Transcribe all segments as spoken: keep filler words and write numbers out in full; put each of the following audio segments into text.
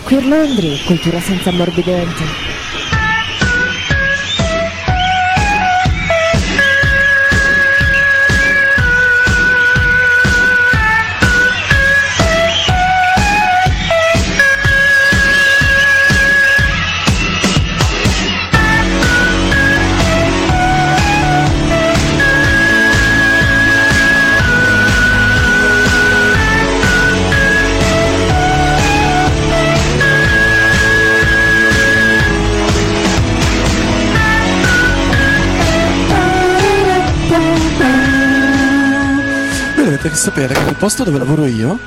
Queer Laundry, cultura senza ammorbidente. Dovete sapere che nel posto dove lavoro io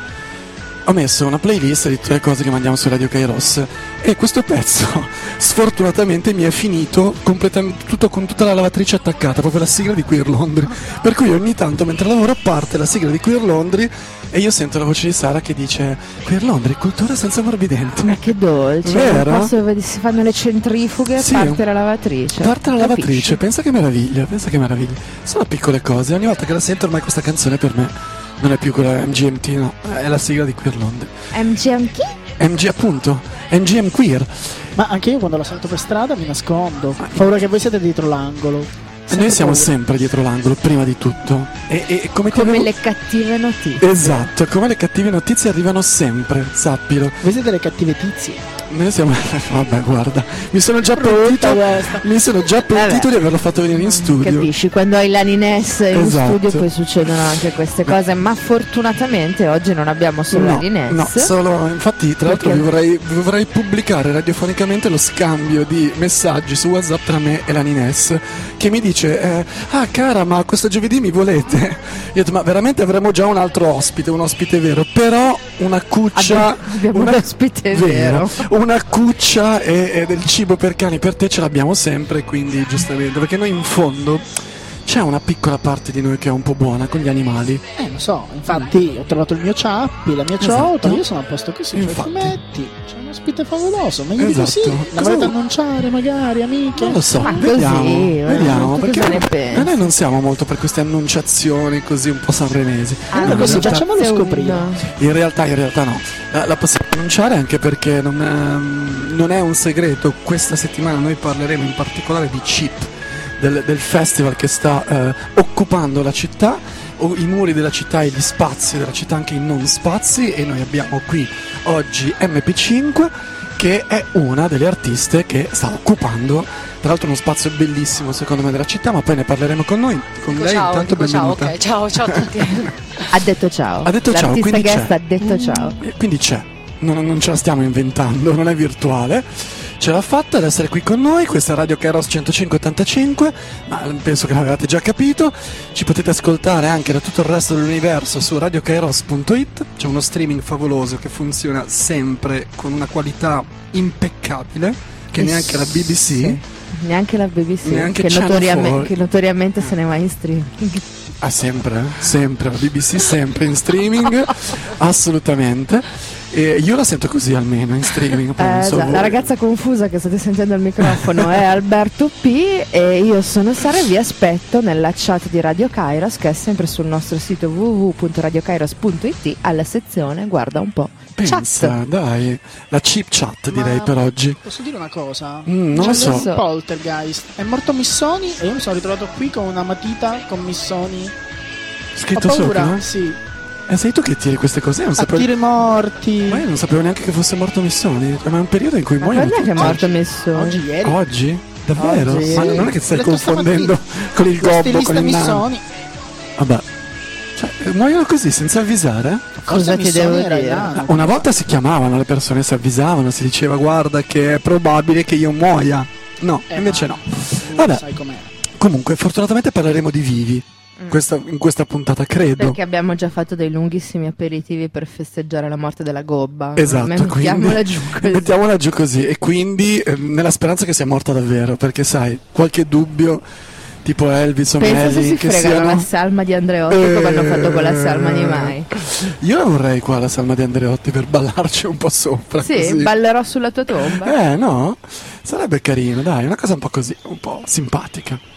ho messo una playlist di tutte le cose che mandiamo su Radio Kairos e questo pezzo sfortunatamente mi è finito completamente tutto con tutta la lavatrice attaccata, proprio la sigla di Queer Laundry, per cui ogni tanto mentre lavoro parte la sigla di Queer Laundry e io sento la voce di Sara che dice Queer Laundry, cultura senza ammorbidente. Ma che dolce, vero? Posto dove si fanno le centrifughe, sì, parte la lavatrice. Parte la Capisci? lavatrice, pensa che meraviglia, pensa che meraviglia. Sono piccole cose, ogni volta che la sento ormai questa canzone per me non è più quella M G M T, no, è la sigla di Queer Laundry. M G M chi? M G appunto, M G M Queer. Ma anche io quando la sento per strada mi nascondo. Ho paura che voi siete dietro l'angolo. E noi siamo sempre dietro l'angolo, prima di tutto. E, e come ti Come avevo- le cattive notizie. Esatto, come le cattive notizie arrivano sempre, sappilo. Voi siete le cattive tizie. Noi siamo. Vabbè, guarda, mi sono già pentito. questa. Mi sono già pentito Vabbè. di averlo fatto venire in studio. Capisci, quando hai l'Anines in Esatto. studio poi succedono anche queste cose, ma fortunatamente oggi non abbiamo solo No, l'Anines. no, solo, infatti tra l'altro Perché- vi vorrei, vi vorrei pubblicare radiofonicamente lo scambio di messaggi su WhatsApp tra me e la Nines che mi dice eh, ah cara, ma questo giovedì mi volete? Io ho detto ma veramente avremo già un altro ospite, un ospite vero, però una cuccia Abbiamo- abbiamo una, un ospite vero. una cuccia e, e del cibo per cani per te ce l'abbiamo sempre, quindi giustamente, perché noi in fondo c'è una piccola parte di noi che è un po' buona con gli animali. Eh, lo so, infatti ho trovato il mio Ciappi, la mia Esatto. Ciota, io sono a posto così, c'ho i Infatti. fumetti, c'è un ospite favoloso, meglio di Esatto. così. La Cosa volete vuoi? annunciare magari, amiche? Non lo so, Ma vediamo, così, vediamo tu perché cosa ne pensi? noi non siamo molto per queste annunciazioni così un po' sanremesi. Ah, in, così realtà, facciamolo Se scoprire. uno- in realtà, in realtà no, la, la possiamo annunciare anche perché non è, non è un segreto. Questa settimana noi parleremo in particolare di Chip, del, del festival che sta eh, occupando la città, o i muri della città e gli spazi della città, anche i non spazi, e noi abbiamo qui oggi M P cinque che è una delle artiste che sta occupando tra l'altro uno spazio bellissimo secondo me della città, ma poi ne parleremo con noi, con Dico lei. ciao, Intanto dico ciao, benvenuta. ok, ciao, ciao a tutti. Ha detto ciao. Ha detto ciao, L'artista quindi guest c'è. ha detto ciao. E quindi c'è, non, non ce la stiamo inventando, non è virtuale. Ce l'ha fatta ad essere qui con noi, questa è Radio Kairos centocinque ottantacinque, ma penso che l'avevate già capito. Ci potete ascoltare anche da tutto il resto dell'universo su radio kairos punto it. C'è uno streaming favoloso che funziona sempre con una qualità impeccabile, che neanche la B B C. Sì. Neanche la B B C, Neanche che, Channel notoriame- four. che notoriamente se ne va in streaming. Ah, sempre, eh? sempre, la B B C sempre in streaming, assolutamente. E io la sento così almeno in streaming. Poi Eh, non so già, voi. la ragazza confusa che state sentendo al microfono è Alberto P e io sono Sara e vi aspetto nella chat di Radio Kairos, che è sempre sul nostro sito w w w punto radio kairos punto it, alla sezione guarda un po' Pensa, chat. dai, la cheap chat direi Ma per oggi. Posso dire una cosa? Mm, non C'è lo so. il Poltergeist. È morto Missoni e io mi sono ritrovato qui con una matita con Missoni. Scritto Ho paura, sopra? sì. Eh, sei tu che tiri queste cose? Io non A sapevo, tiri morti. ma io non sapevo neanche che fosse morto Missoni. Ma è un periodo in cui Ma muoiono quando è che è tutti. morto Missoni? Oggi, ieri. Oggi? Davvero? Oggi. Ma non è che stai L'ho detto confondendo stamattina. con il Lo gobbo, stilista con il nano? Missoni. Vabbè. Cioè, eh, muoiono così, senza avvisare? Cosa ti Missoni devo era il dire? nano. Una volta si chiamavano, le persone si avvisavano, si diceva guarda che è probabile che io muoia. No, Eh, invece ma no. tu Vabbè. sai com'è. Comunque, fortunatamente parleremo di vivi. Questa- in questa puntata, credo. Perché abbiamo già fatto dei lunghissimi aperitivi per festeggiare la morte della gobba. Esatto, Mettiamola quindi giù così. mettiamola giù così. E quindi eh, nella speranza che sia morta davvero, perché sai, qualche dubbio tipo Elvis o Pensa se Melly si che fregano siano... la salma di Andreotti come hanno fatto con la salma di Mai. Io la vorrei qua la salma di Andreotti per ballarci un po' sopra. Sì, così. ballerò sulla tua tomba. Eh no, sarebbe carino, dai, una cosa un po' così, un po' simpatica.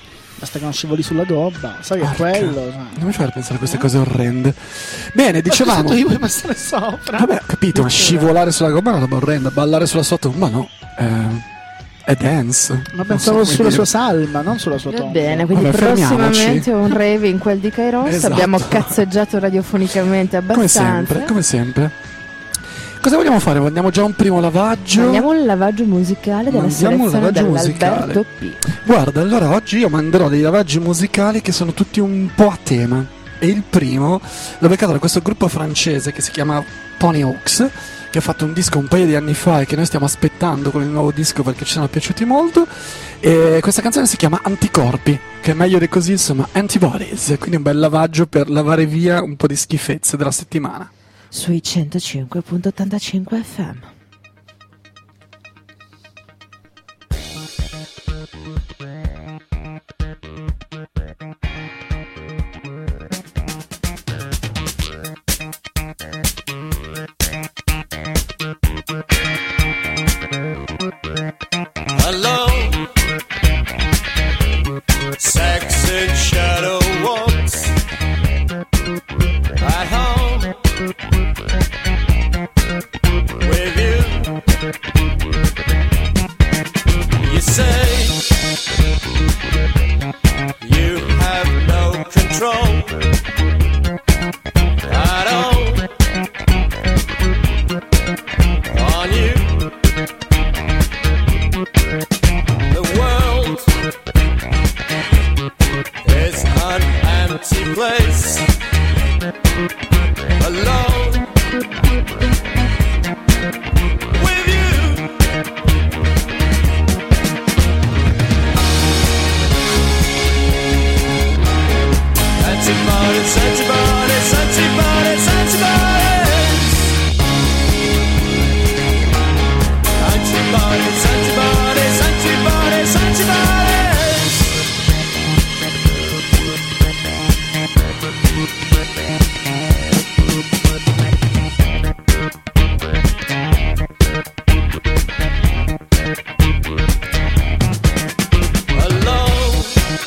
basta che non scivoli sulla gobba, sai che è quello. Cioè. Non mi fare pensare a queste cose orrende. Bene, dicevamo. Ma io vuoi passare sopra? Vabbè, ho capito, ma scivolare sulla gobba è una roba orrenda, ballare sulla sua tomba no. Eh, è dance. Ma pensavo so sulla dire. sua salma, non sulla sua Va tomba. bene, quindi Vabbè, prossimamente un rave in quel di Kairos. Esatto. Abbiamo cazzeggiato radiofonicamente Come abbastanza. sempre, come sempre. Cosa vogliamo fare? Andiamo già a un primo lavaggio. Andiamo un lavaggio musicale della Mandiamo un selezione lavaggio dell'Alberto P. Guarda, allora oggi io manderò dei lavaggi musicali che sono tutti un po' a tema. E il primo l'ho beccato da questo gruppo francese che si chiama Pony Oaks, che ha fatto un disco un paio di anni fa e che noi stiamo aspettando con il nuovo disco perché ci sono piaciuti molto. E questa canzone si chiama Anticorpi, che è meglio di così, insomma, Antibodies. Quindi un bel lavaggio per lavare via un po' di schifezze della settimana. Sui centocinque virgola ottantacinque F M. Hello, sex and shadow walks at home with you. You say you have no control at all on you. The world is an empty place, alone with you. Antibodies, antibodies, antibodies, antibodies. Antibodies, antibodies, antibodies, antibodies. Alone,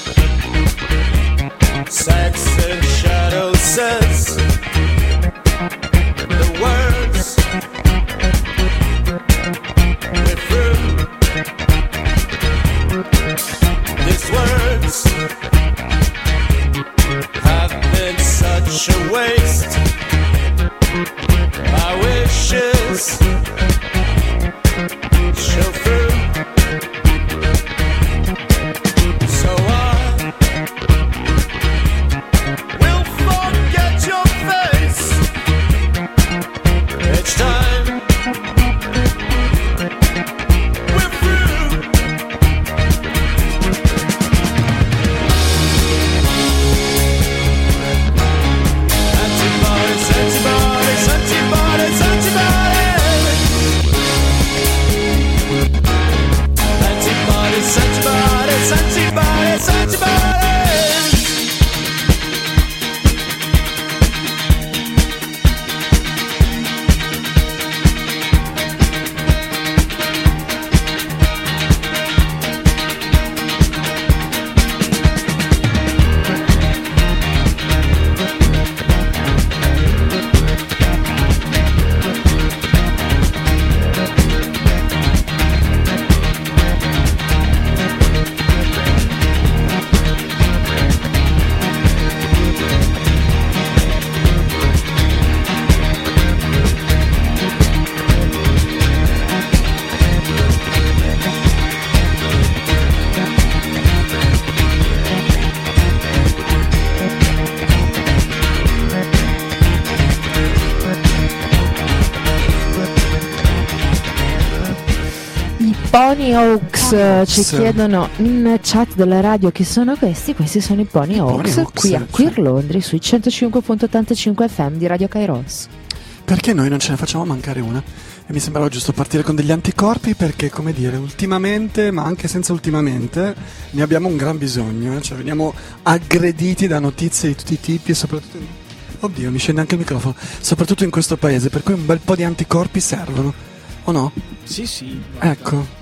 sex and shadow says the words we're through. These words have been such a waste. My wishes show through. So I will forget your face each time we're through. Antibodies, antibodies, antibodies, antibodies. Antibodies, antibodies, antibodies, antibodies. Pony Oaks, Pony eh, Oaks. ci chiedono in chat della radio chi sono questi. Questi sono i Pony I Pony Oaks, Oaks, qui a sì. Queer Londri sui centocinque virgola ottantacinque F M di Radio Kairos. Perché noi non ce ne facciamo mancare una? E mi sembrava giusto partire con degli anticorpi perché, come dire, ultimamente, ma anche senza ultimamente, ne abbiamo un gran bisogno. Eh? Cioè, veniamo aggrediti da notizie di tutti i tipi e soprattutto... in- Oddio, mi scende anche il microfono. Soprattutto in questo paese, per cui un bel po' di anticorpi servono. O no? Sì, sì. guarda. Ecco.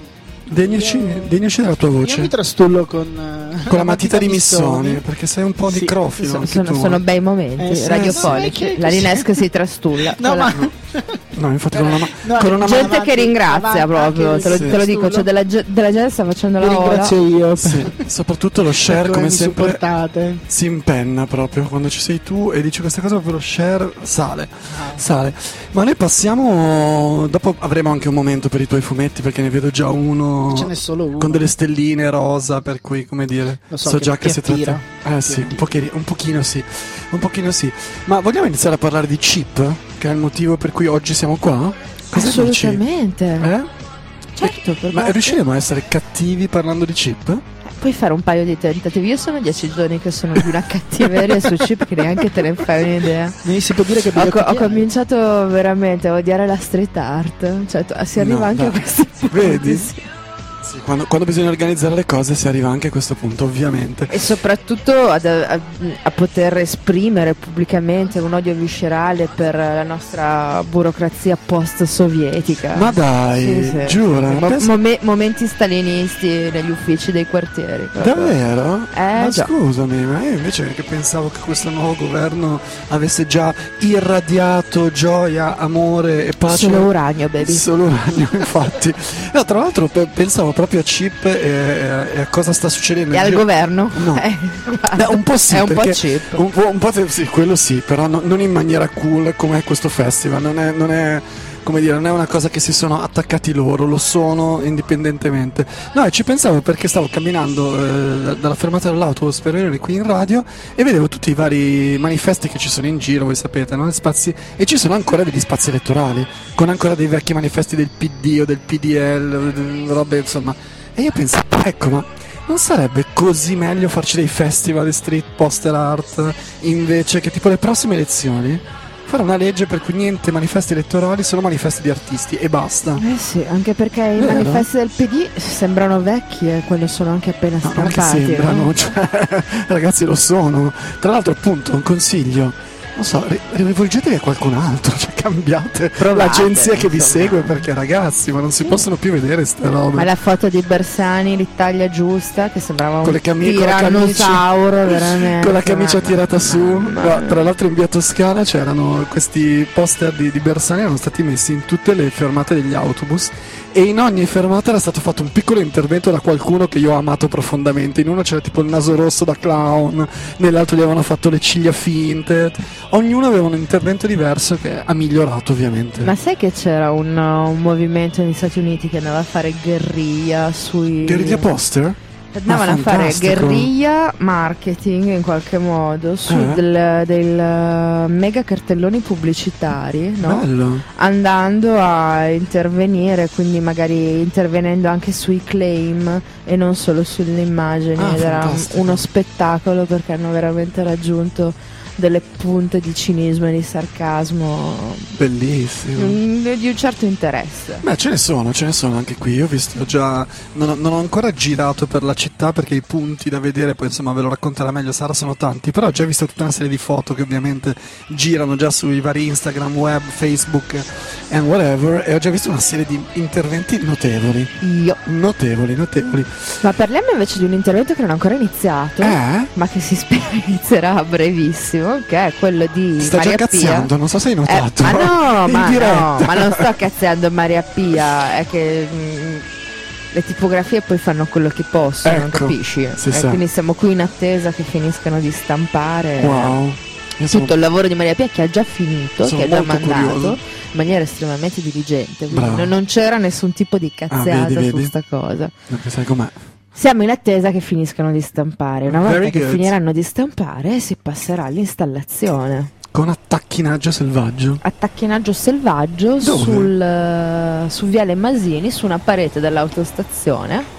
Degnaci, degnaci della tua Io voce. mi trastullo con, eh, Con la matita di Missoni, perché sei un po' Sì. necrofilo Sono, anche sono, tu. sono bei momenti Eh, sì, radiofonici. sì, che- La Linesca si trastulla. No, Con la- ma No, infatti con una, ma- No, con una gente avanti, che ringrazia avanti, proprio, anche te lo, sì. te lo dico, c'è della, ge- della gente che sta facendo la vi ora. ringrazio io Sì, soprattutto lo per share, come come mi sempre, supportate. si impenna proprio quando ci sei tu e dici questa cosa, proprio lo share sale, sale. Ma noi passiamo, dopo avremo anche un momento per i tuoi fumetti, perché ne vedo già uno Ce n'è solo uno. con delle stelline rosa, per cui, come dire, Lo so, già che che si ti attira. tratta. Eh sì, un, pochino, un pochino sì, un pochino sì. Ma vogliamo iniziare a parlare di chip, che è il motivo per cui oggi siamo qua? Cosa dici? Assolutamente. Eh? Certo, per Ma me- riusciremo a essere cattivi parlando di chip? puoi fare un paio di tentativi. Io sono dieci giorni che sono di una cattiveria su chip che neanche te ne fai un'idea. Mi si può dire che Ho, co- ho biblioteca è? cominciato veramente a odiare la street art. Cioè, tu- si arriva No, anche dai. a questo punto. Vedi? sì. Sì, quando, quando bisogna organizzare le cose si arriva anche a questo punto, ovviamente. E soprattutto ad- a, a poter esprimere pubblicamente un odio viscerale per la nostra burocrazia post-sovietica. Ma dai, Sì, sì. giura? Mo- Pensa- mome- momenti stalinisti negli uffici dei quartieri. proprio. Davvero? Eh, ma già. scusami, ma io invece che pensavo che questo nuovo governo avesse già irradiato gioia, amore e pace. Solo uranio, baby. Solo uranio, infatti. No, tra l'altro pe- pensavo proprio a Chip e, e a cosa sta succedendo. E in al giro- governo? No. Eh, Beh, un po' sì, è un po' perché- cheap. Un po', un po' te- sì, quello sì, però no- non in maniera cool come è questo festival. Non è, non è, come dire, non è una cosa che si sono attaccati loro, lo sono indipendentemente. No, e ci pensavo perché stavo camminando eh, dalla fermata dell'autobus per venire qui in radio e vedevo tutti i vari manifesti che ci sono in giro, voi sapete, no? Spazi, e ci sono ancora degli spazi elettorali, con ancora dei vecchi manifesti del P D o del P D L, robe insomma. E io pensavo, ecco, ma non sarebbe così meglio farci dei festival di street poster art invece che tipo le prossime elezioni fare una legge per cui niente manifesti elettorali, solo manifesti di artisti e basta. Eh sì, anche perché i Vero? manifesti del P D sembrano vecchi e quelli sono anche appena No, non è che stampati. sembrano, no? cioè, ragazzi lo sono. Tra l'altro appunto un consiglio, non so, ri- rivolgetevi a qualcun altro, cioè cambiate Provate, l'agenzia che vi insomma. segue, perché ragazzi, ma non si possono più vedere ste robe. Ma la foto di Bersani, l'Italia giusta, che sembrava Con un le cami- con la tirannosauro, camicia- veramente. con la camicia Mamma- tirata su. mamma No, mia. tra l'altro in via Toscana c'erano questi poster di, di Bersani, erano stati messi in tutte le fermate degli autobus e in ogni fermata era stato fatto un piccolo intervento da qualcuno che io ho amato profondamente. In uno c'era tipo il naso rosso da clown, nell'altro gli avevano fatto le ciglia finte, ognuno aveva un intervento diverso che ha migliorato ovviamente. Ma sai che c'era un, un movimento negli Stati Uniti che andava a fare guerriglia sui... Guerriglia poster? Andavano Ah, a fare fantastico. guerriglia marketing in qualche modo su Eh. del, del uh, mega cartelloni pubblicitari, no? Bello. Andando a intervenire, quindi magari intervenendo anche sui claim e non solo sulle immagini. Ah, ed era fantastico. uno spettacolo perché hanno veramente raggiunto delle punte di cinismo e di sarcasmo Bellissimo. mm, di un certo interesse. Beh, ce ne sono, ce ne sono anche qui. Io ho visto già. Non ho, non ho ancora girato per la città perché i punti da vedere, poi insomma ve lo racconterà meglio Sara, sono tanti. Però ho già visto tutta una serie di foto che ovviamente girano già sui vari Instagram, web, Facebook and whatever. E ho già visto una serie di interventi notevoli. Io. Notevoli, notevoli. Ma parliamo invece di un intervento che non è ancora iniziato, Eh? ma che si spera inizierà a brevissimo, che è quello di Sta Maria già Pia. cazziando, non so se hai Eh, notato. ma no, In ma, diretta. no, ma non sto cazziando Maria Pia, è che mm, le tipografie poi fanno quello che possono, Ecco, capisci? si E sa. quindi siamo qui in attesa che finiscano di stampare Wow. Io sono- tutto il lavoro di Maria Pia che ha già finito, Sono che ha già molto mandato curioso. in maniera estremamente diligente, quindi Bravo. non, non c'era nessun tipo di cazziata vedi, su vedi? sta cosa. Perché sai com'è? Siamo in attesa che finiscano di stampare. Una volta Very che good. finiranno di stampare si passerà all'installazione. Con attacchinaggio selvaggio. Attacchinaggio selvaggio Dove? sul, eh, su Viale Masini, su una parete dell'autostazione,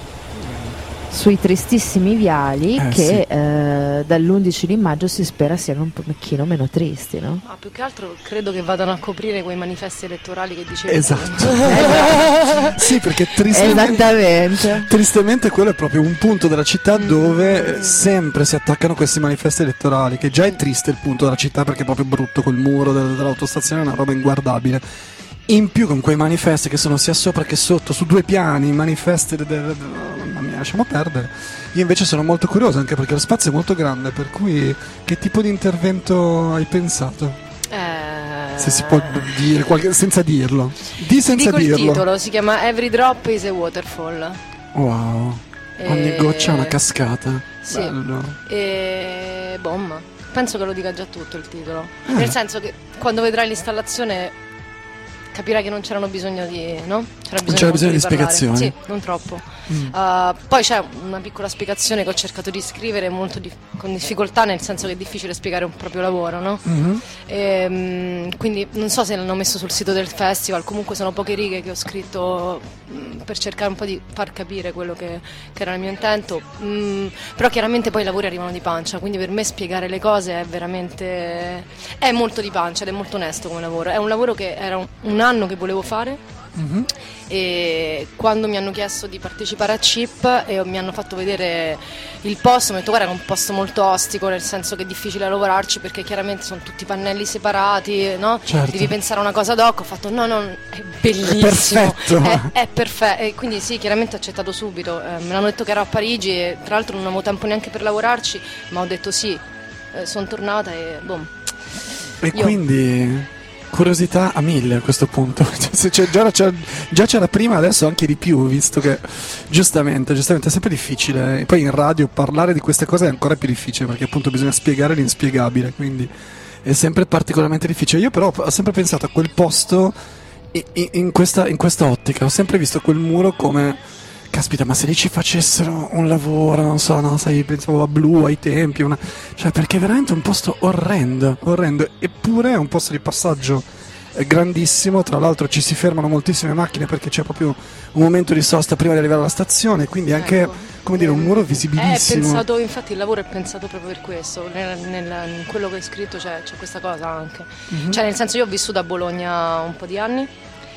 sui tristissimi viali Eh, che sì. eh, dall'undici di maggio si spera siano un pochino meno tristi, no? Ma più che altro credo che vadano a coprire quei manifesti elettorali che dicevi. Esatto. Sì, perché tristemente, Esattamente. tristemente quello è proprio un punto della città dove eh, sempre si attaccano questi manifesti elettorali, che già è triste il punto della città perché è proprio brutto, col muro del- dell'autostazione è una roba inguardabile. in più con quei manifesti che sono sia sopra che sotto, su due piani, manifesti de- de- de- mamma mia, lasciamo perdere. Io invece sono molto curioso, anche perché lo spazio è molto grande, per cui che tipo di intervento hai pensato? Eh, Se si può dire, qualche- senza dirlo. Di senza dico il dirlo. titolo, si chiama Every Drop is a Waterfall. Wow. Ogni E- goccia è una cascata. Sì. Bello. E bomba. Penso che lo dica già tutto il titolo. Ah. Nel senso che quando vedrai l'installazione capirai che non c'erano bisogno di, no? C'era bisogno, c'era molto bisogno di parlare. spiegazioni. Sì, non troppo. Mm. Uh, poi c'è una piccola spiegazione che ho cercato di scrivere molto di- con difficoltà, nel senso che è difficile spiegare un proprio lavoro, no? Mhm. Ehm, quindi non so se l'hanno messo sul sito del festival, comunque sono poche righe che ho scritto mh, per cercare un po' di far capire quello che, che era il mio intento. Mh, però chiaramente poi i lavori arrivano di pancia, quindi per me spiegare le cose è veramente è molto di pancia ed è molto onesto come lavoro. È un lavoro che era un, un anno che volevo fare. Mhm. E quando mi hanno chiesto di partecipare a Chip e mi hanno fatto vedere il posto, mi hanno detto guarda, è un posto molto ostico, nel senso che è difficile lavorarci perché chiaramente sono tutti pannelli separati, no? Certo. Devi pensare a una cosa doc. Ho fatto no, no, è bellissimo, perfetto. è, è perfetto. E quindi sì, chiaramente ho accettato subito. Eh, me l'hanno detto che ero a Parigi e tra l'altro non avevo tempo neanche per lavorarci, ma ho detto sì, eh, sono tornata e boom. E Io- quindi curiosità a mille a questo punto. Cioè, se c'è- già, c'era, già c'era prima, adesso anche di più, visto che giustamente, giustamente è sempre difficile. E poi in radio parlare di queste cose è ancora più difficile, perché appunto bisogna spiegare l'inspiegabile, quindi è sempre particolarmente difficile. Io però ho sempre pensato a quel posto i- i- in questa, in questa ottica, ho sempre visto quel muro come caspita, ma se lì ci facessero un lavoro, non so, no, sai, pensavo a Blu ai tempi, una... cioè perché è veramente un posto orrendo, orrendo, eppure è un posto di passaggio eh, grandissimo, tra l'altro ci si fermano moltissime macchine perché c'è proprio un momento di sosta prima di arrivare alla stazione, quindi anche, Ecco. come dire, un muro È visibilissimo. pensato, infatti il lavoro è pensato proprio per questo, nel, nel- in quello che hai scritto c'è, c'è questa cosa anche. Mhm. Cioè nel senso io ho vissuto a Bologna un po' di anni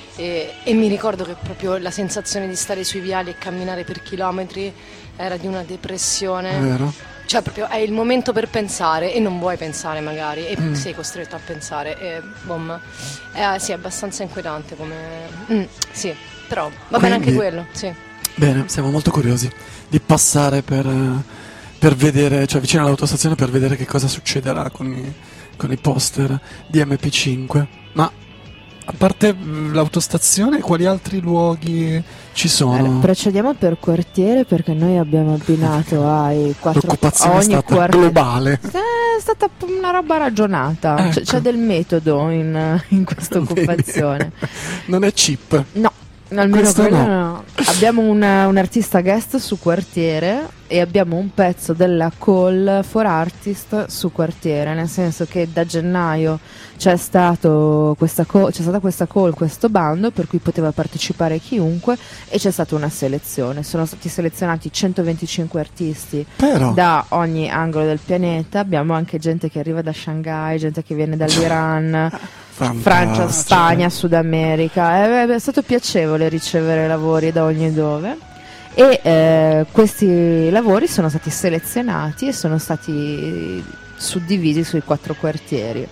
e, e mi ricordo che proprio la sensazione di stare sui viali e camminare per chilometri era di una depressione. È vero? Cioè proprio è il momento per pensare e non vuoi pensare magari e Mm. sei costretto a pensare e boom. Eh, sì, è abbastanza inquietante come... Mm, sì, però va bene anche Quindi- quello, sì. Bene, siamo molto curiosi di passare per, eh, per vedere, cioè vicino all'autostazione, per vedere che cosa succederà con i, con i poster di M P cinque. Ma a parte mh, l'autostazione, quali altri luoghi ci sono? Allora, procediamo per quartiere perché noi abbiamo abbinato ai quattro L'occupazione a è ogni stata quartiere. globale. È stata una roba ragionata, c'è, Ecco. c'è del metodo in, in questa occupazione. Non è cheap. No, almeno Questo quello no. no. Abbiamo un, un artista guest su quartiere e abbiamo un pezzo della call for artist su quartiere, nel senso che da gennaio c'è, stato questa call, c'è stata questa call, questo bando per cui poteva partecipare chiunque e c'è stata una selezione. Sono stati selezionati centoventicinque artisti Però, da ogni angolo del pianeta. Abbiamo anche gente che arriva da Shanghai, gente che viene dall'Iran, fantastico. Francia, Spagna, Sud America. È, è stato piacevole ricevere lavori da ogni dove e eh, questi lavori sono stati selezionati e sono stati suddivisi sui quattro quartieri.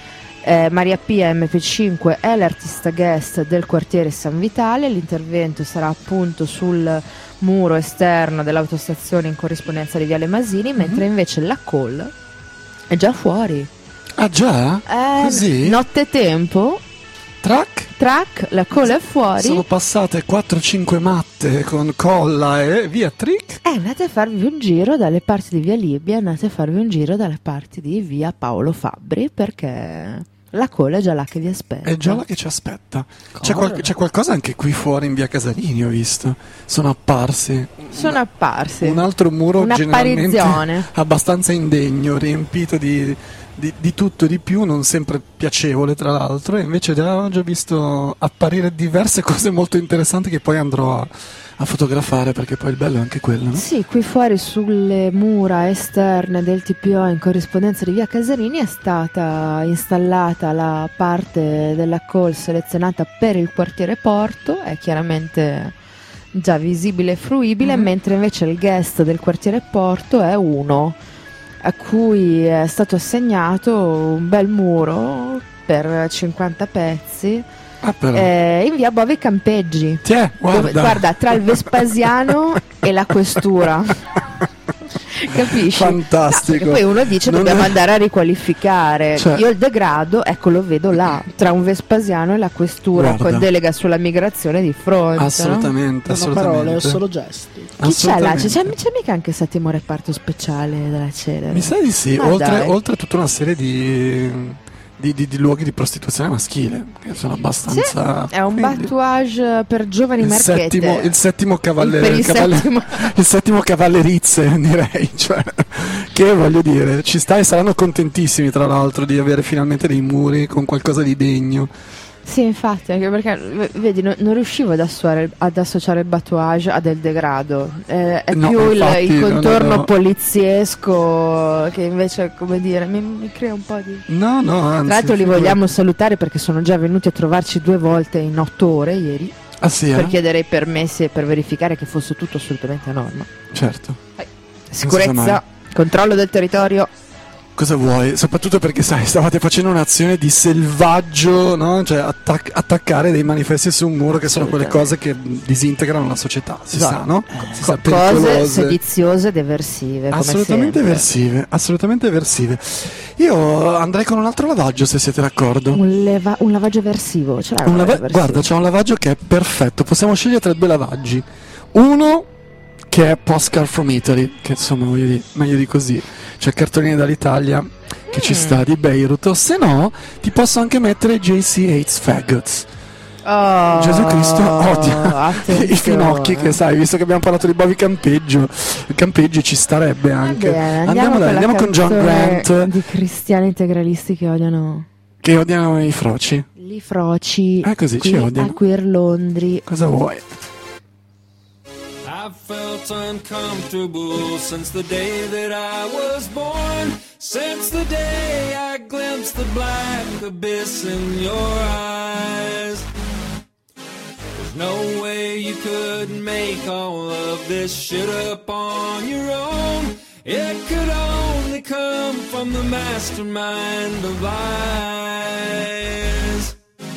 Eh, Maria Pia M P cinque è l'artista guest del quartiere San Vitale. L'intervento sarà appunto sul muro esterno dell'autostazione in corrispondenza di Viale Masini, mentre invece la call è già fuori. Ah già? Eh, Così? Nottetempo, Track? track, la call è fuori. Sono passate quattro cinque matte con colla e via trick. E andate a farvi un giro dalle parti di Via Libia, andate a farvi un giro dalle parti di Via Paolo Fabbri, perché la colla è già là che vi aspetta. È già là che ci aspetta. C'è, qual- c'è qualcosa anche qui fuori in via Casalini, ho visto. Sono apparsi. Sono apparsi. Un altro muro generalmente Un'apparizione. abbastanza indegno, riempito di, di, di tutto e di più, non sempre piacevole tra l'altro, e invece già, ho già visto apparire diverse cose molto interessanti che poi andrò a, a fotografare, perché poi il bello è anche quello, no? Sì, qui fuori sulle mura esterne del T P O in corrispondenza di Via Casalini è stata installata la parte della call selezionata per il quartiere Porto, è chiaramente già visibile e fruibile, Mhm. mentre invece il guest del quartiere Porto è uno a cui è stato assegnato un bel muro per cinquanta pezzi Ah, però. eh, in via Bove Campeggi. Tiè, Dove- guarda. guarda, tra il Vespasiano e la questura. Capisci? Fantastico. No, perché poi uno dice Non dobbiamo è- andare a riqualificare. Cioè- Io il degrado, ecco, lo vedo là, tra un Vespasiano e la questura, Guarda. con delega sulla migrazione di fronte. no? Assolutamente, Non ho assolutamente. parole, ho solo gesti. Chi c'è là? Assolutamente. C'è, c'è mica anche settimo reparto speciale della Celere? Mi sa di sì, Ma oltre, dai. oltre a tutta una serie di, di, di- di luoghi di prostituzione maschile, che sono abbastanza... È un quindi- batouage per giovani il marchette. settimo, il settimo cavalle- Per il cavalle- settimo. il settimo cavallerizze, direi, cioè, che voglio dire, ci sta e saranno contentissimi tra l'altro di avere finalmente dei muri con qualcosa di degno. Sì, infatti, anche perché v- vedi, no- non riuscivo ad, assuare- ad associare il batouage a del degrado. Eh, è No, più il, infatti, il no, no, contorno no. poliziesco che invece, come dire, mi, mi crea un po' di... No, no, anzi. Tra l'altro li figurati. vogliamo salutare perché sono già venuti a trovarci due volte in otto ore ieri Ah sì, eh? per chiedere i permessi e per verificare che fosse tutto assolutamente a norma. Certo. sa Sicurezza, mai. controllo del territorio. Cosa vuoi? Soprattutto perché, sai, stavate facendo un'azione di selvaggio, no? Cioè attac- attaccare dei manifesti su un muro che sono quelle cose che disintegrano la società, si Esatto. sa, no? Si sa, Co- cose pericolose. sediziose ed eversive. come Assolutamente sempre. eversive, assolutamente eversive. Io andrei con un altro lavaggio, se siete d'accordo. Un, leva- un lavaggio eversivo. Ce l'hai Un un lava- lavaggio eversivo? guarda, c'è un lavaggio che è perfetto. Possiamo scegliere tra due lavaggi. Uno che è Postcard from Italy, che insomma voglio dire, meglio di così. C'è cartoline dall'Italia che ci sta di Beirut. O se no, ti posso anche mettere J C Hates Faggots. Oh, Gesù Cristo odia attenzione. i finocchi, che sai, visto che abbiamo parlato di Bovi Campeggio, Campeggi ci starebbe Va anche. bene, andiamo dai, la andiamo con John canzone Grant, di cristiani integralisti che odiano che odiano i froci. i froci. Eh, così qui ci odiano. a Queer Londri. Cosa vuoi? I've felt uncomfortable since the day that I was born. Since the day I glimpsed the black abyss in your eyes. There's no way you could make all of this shit up on your own. It could only come from the mastermind of lies.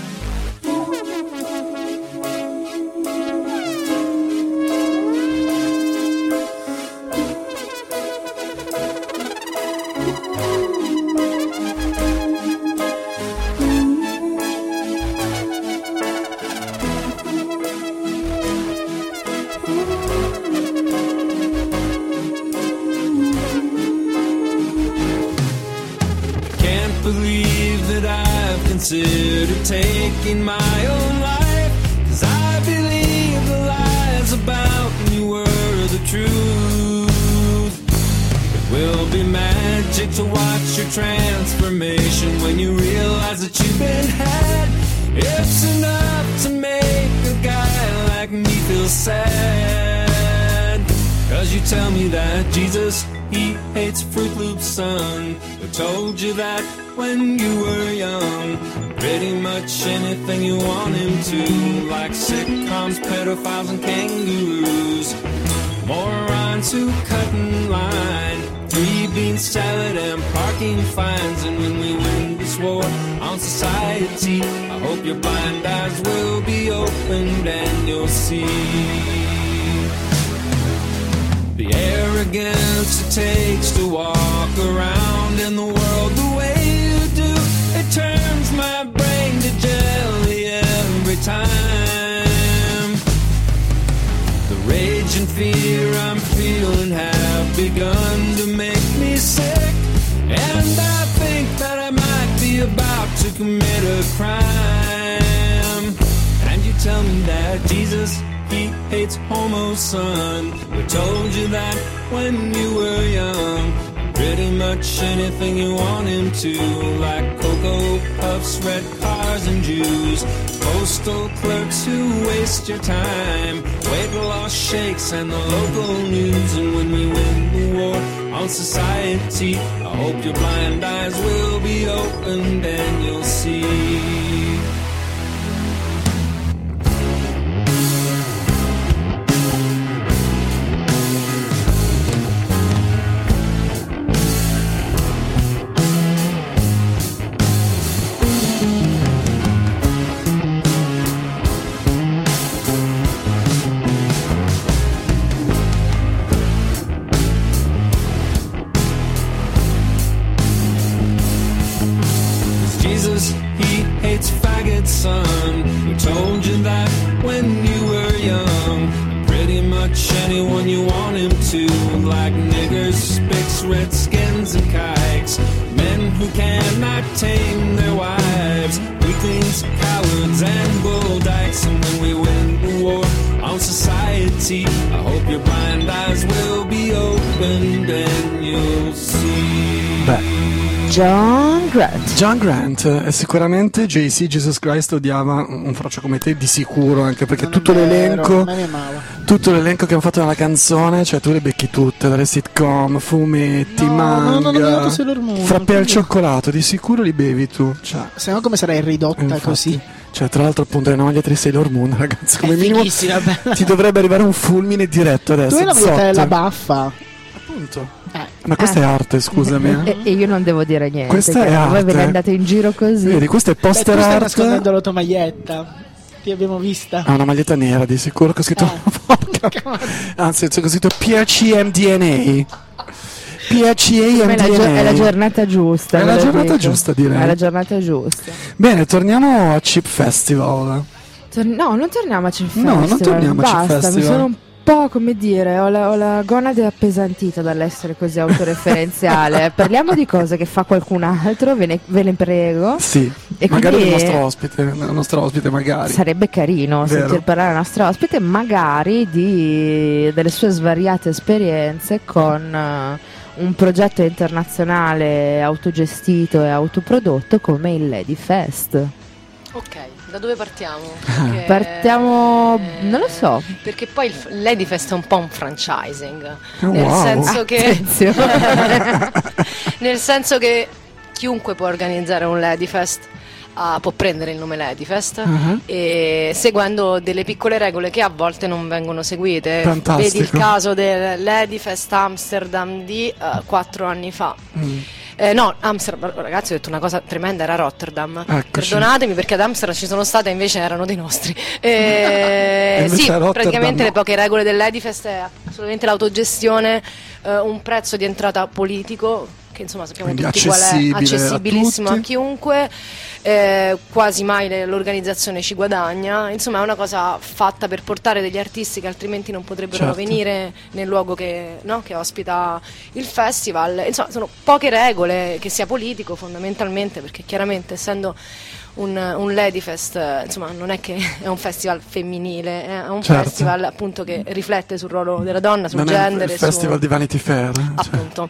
Can't believe that I've considered taking my own life, 'cause I believe the lies about me were the truth. It will be magic to watch your transformation when you realize that you've been had. It's enough to make a guy like me feel sad, 'cause you tell me that Jesus, he hates Fruit Loops, son. I told you that when you were young. Pretty much anything you want him to, like sitcoms, pedophiles, and kangaroos. Morons who cut in line, three bean salad and parking fines. And when we win this war on society, I hope your blind eyes will be opened and you'll see the arrogance it takes to walk around in the world the way you do. It turns my brain to jelly every time. The rage and fear I'm feeling have begun to make me sick, and I think that I might be about to commit a crime. And you tell me that Jesus, he hates homo, son. We told you that when you were young. Pretty much anything you want him to, like Cocoa Puffs, red cars, and Jews. Postal clerks who waste your time, weight loss shakes and the local news. And when we win the war on society, I hope your blind eyes will be opened and you'll see. John Grant. John Grant, e sicuramente J C Jesus Christ odiava un fraccio come te, di sicuro, anche perché Non è tutto vero, l'elenco me ne amava. tutto l'elenco che hanno fatto nella canzone, cioè tu le becchi tutte, dalle sitcom, fumetti, No, manga, no, non ho bevuto Sailor Moon, frappè al quindi- cioccolato, di sicuro li bevi tu, cioè, Se no come sarei ridotta infatti. così? Cioè, tra l'altro appunto è una maglietta di Sailor Moon, ragazzi, come È minimo fighissima, bella. ti dovrebbe arrivare un fulmine diretto adesso. Tu hai la maglietta zotto. della baffa. Appunto. Eh. Ma questa Eh. è arte, scusami. eh. E, e io non devo dire niente. Questa che è voi ve arte. ne andate in giro così. Vedi, questa è Beh, tu poster stai art. nascondendo la tua maglietta. Ti abbiamo vista. Ha una maglietta nera di sicuro che ho scritto Eh. porca. Anzi, c'è scritto P H M D N A. P H È M la, gio- D N A. è la giornata giusta. È ve la lo giornata dico. giusta, direi. È la giornata giusta. Bene, torniamo a Chip Festival. Tor- no, non torniamo a Chip No, Festival. non torniamo a Chip Basta, Festival. mi sono un po', come dire, ho la, ho la gonade appesantita dall'essere così autoreferenziale. Parliamo di cose che fa qualcun altro, ve ne, ve ne prego. Sì, E magari il quindi- nostro ospite, il nostro ospite magari. Sarebbe carino Vero. sentir parlare al nostro ospite, magari di, delle sue svariate esperienze con eh, un progetto internazionale autogestito e autoprodotto come il Lady Fest. Ok, da dove partiamo? Ah. Perché- Partiamo, non lo so. Perché poi il Ladyfest è un po' un franchising. Oh, nel wow. senso che Attenzione. nel senso che chiunque può organizzare un Ladyfest. Ah, può prendere il nome Ladyfest Uh-huh. e seguendo delle piccole regole che a volte non vengono seguite. Fantastico. Vedi il caso del Ladyfest Amsterdam di eh, quattro anni fa. Mm. Eh, no, Amsterdam, ragazzi, ho detto una cosa tremenda, era Rotterdam. Eccoci. Perdonatemi perché ad Amsterdam ci sono state, invece erano dei nostri. E Eh, invece sì, a Rotterdam praticamente no. le poche regole dell'Edifest è assolutamente l'autogestione, eh, un prezzo di entrata politico, che insomma sappiamo Quindi tutti qual è, accessibile a accessibilissimo a, tutti. chiunque, eh, quasi mai le- l'organizzazione ci guadagna, insomma è una cosa fatta per portare degli artisti che altrimenti non potrebbero Certo. venire nel luogo che, no, che ospita il festival. Insomma sono poche regole, che sia politico fondamentalmente, perché chiaramente essendo un, un Ladyfest, eh, insomma non è che è un festival femminile, è un Certo. festival appunto che riflette sul ruolo della donna, sul Non è genere, il festival su- di Vanity Fair. cioè. appunto.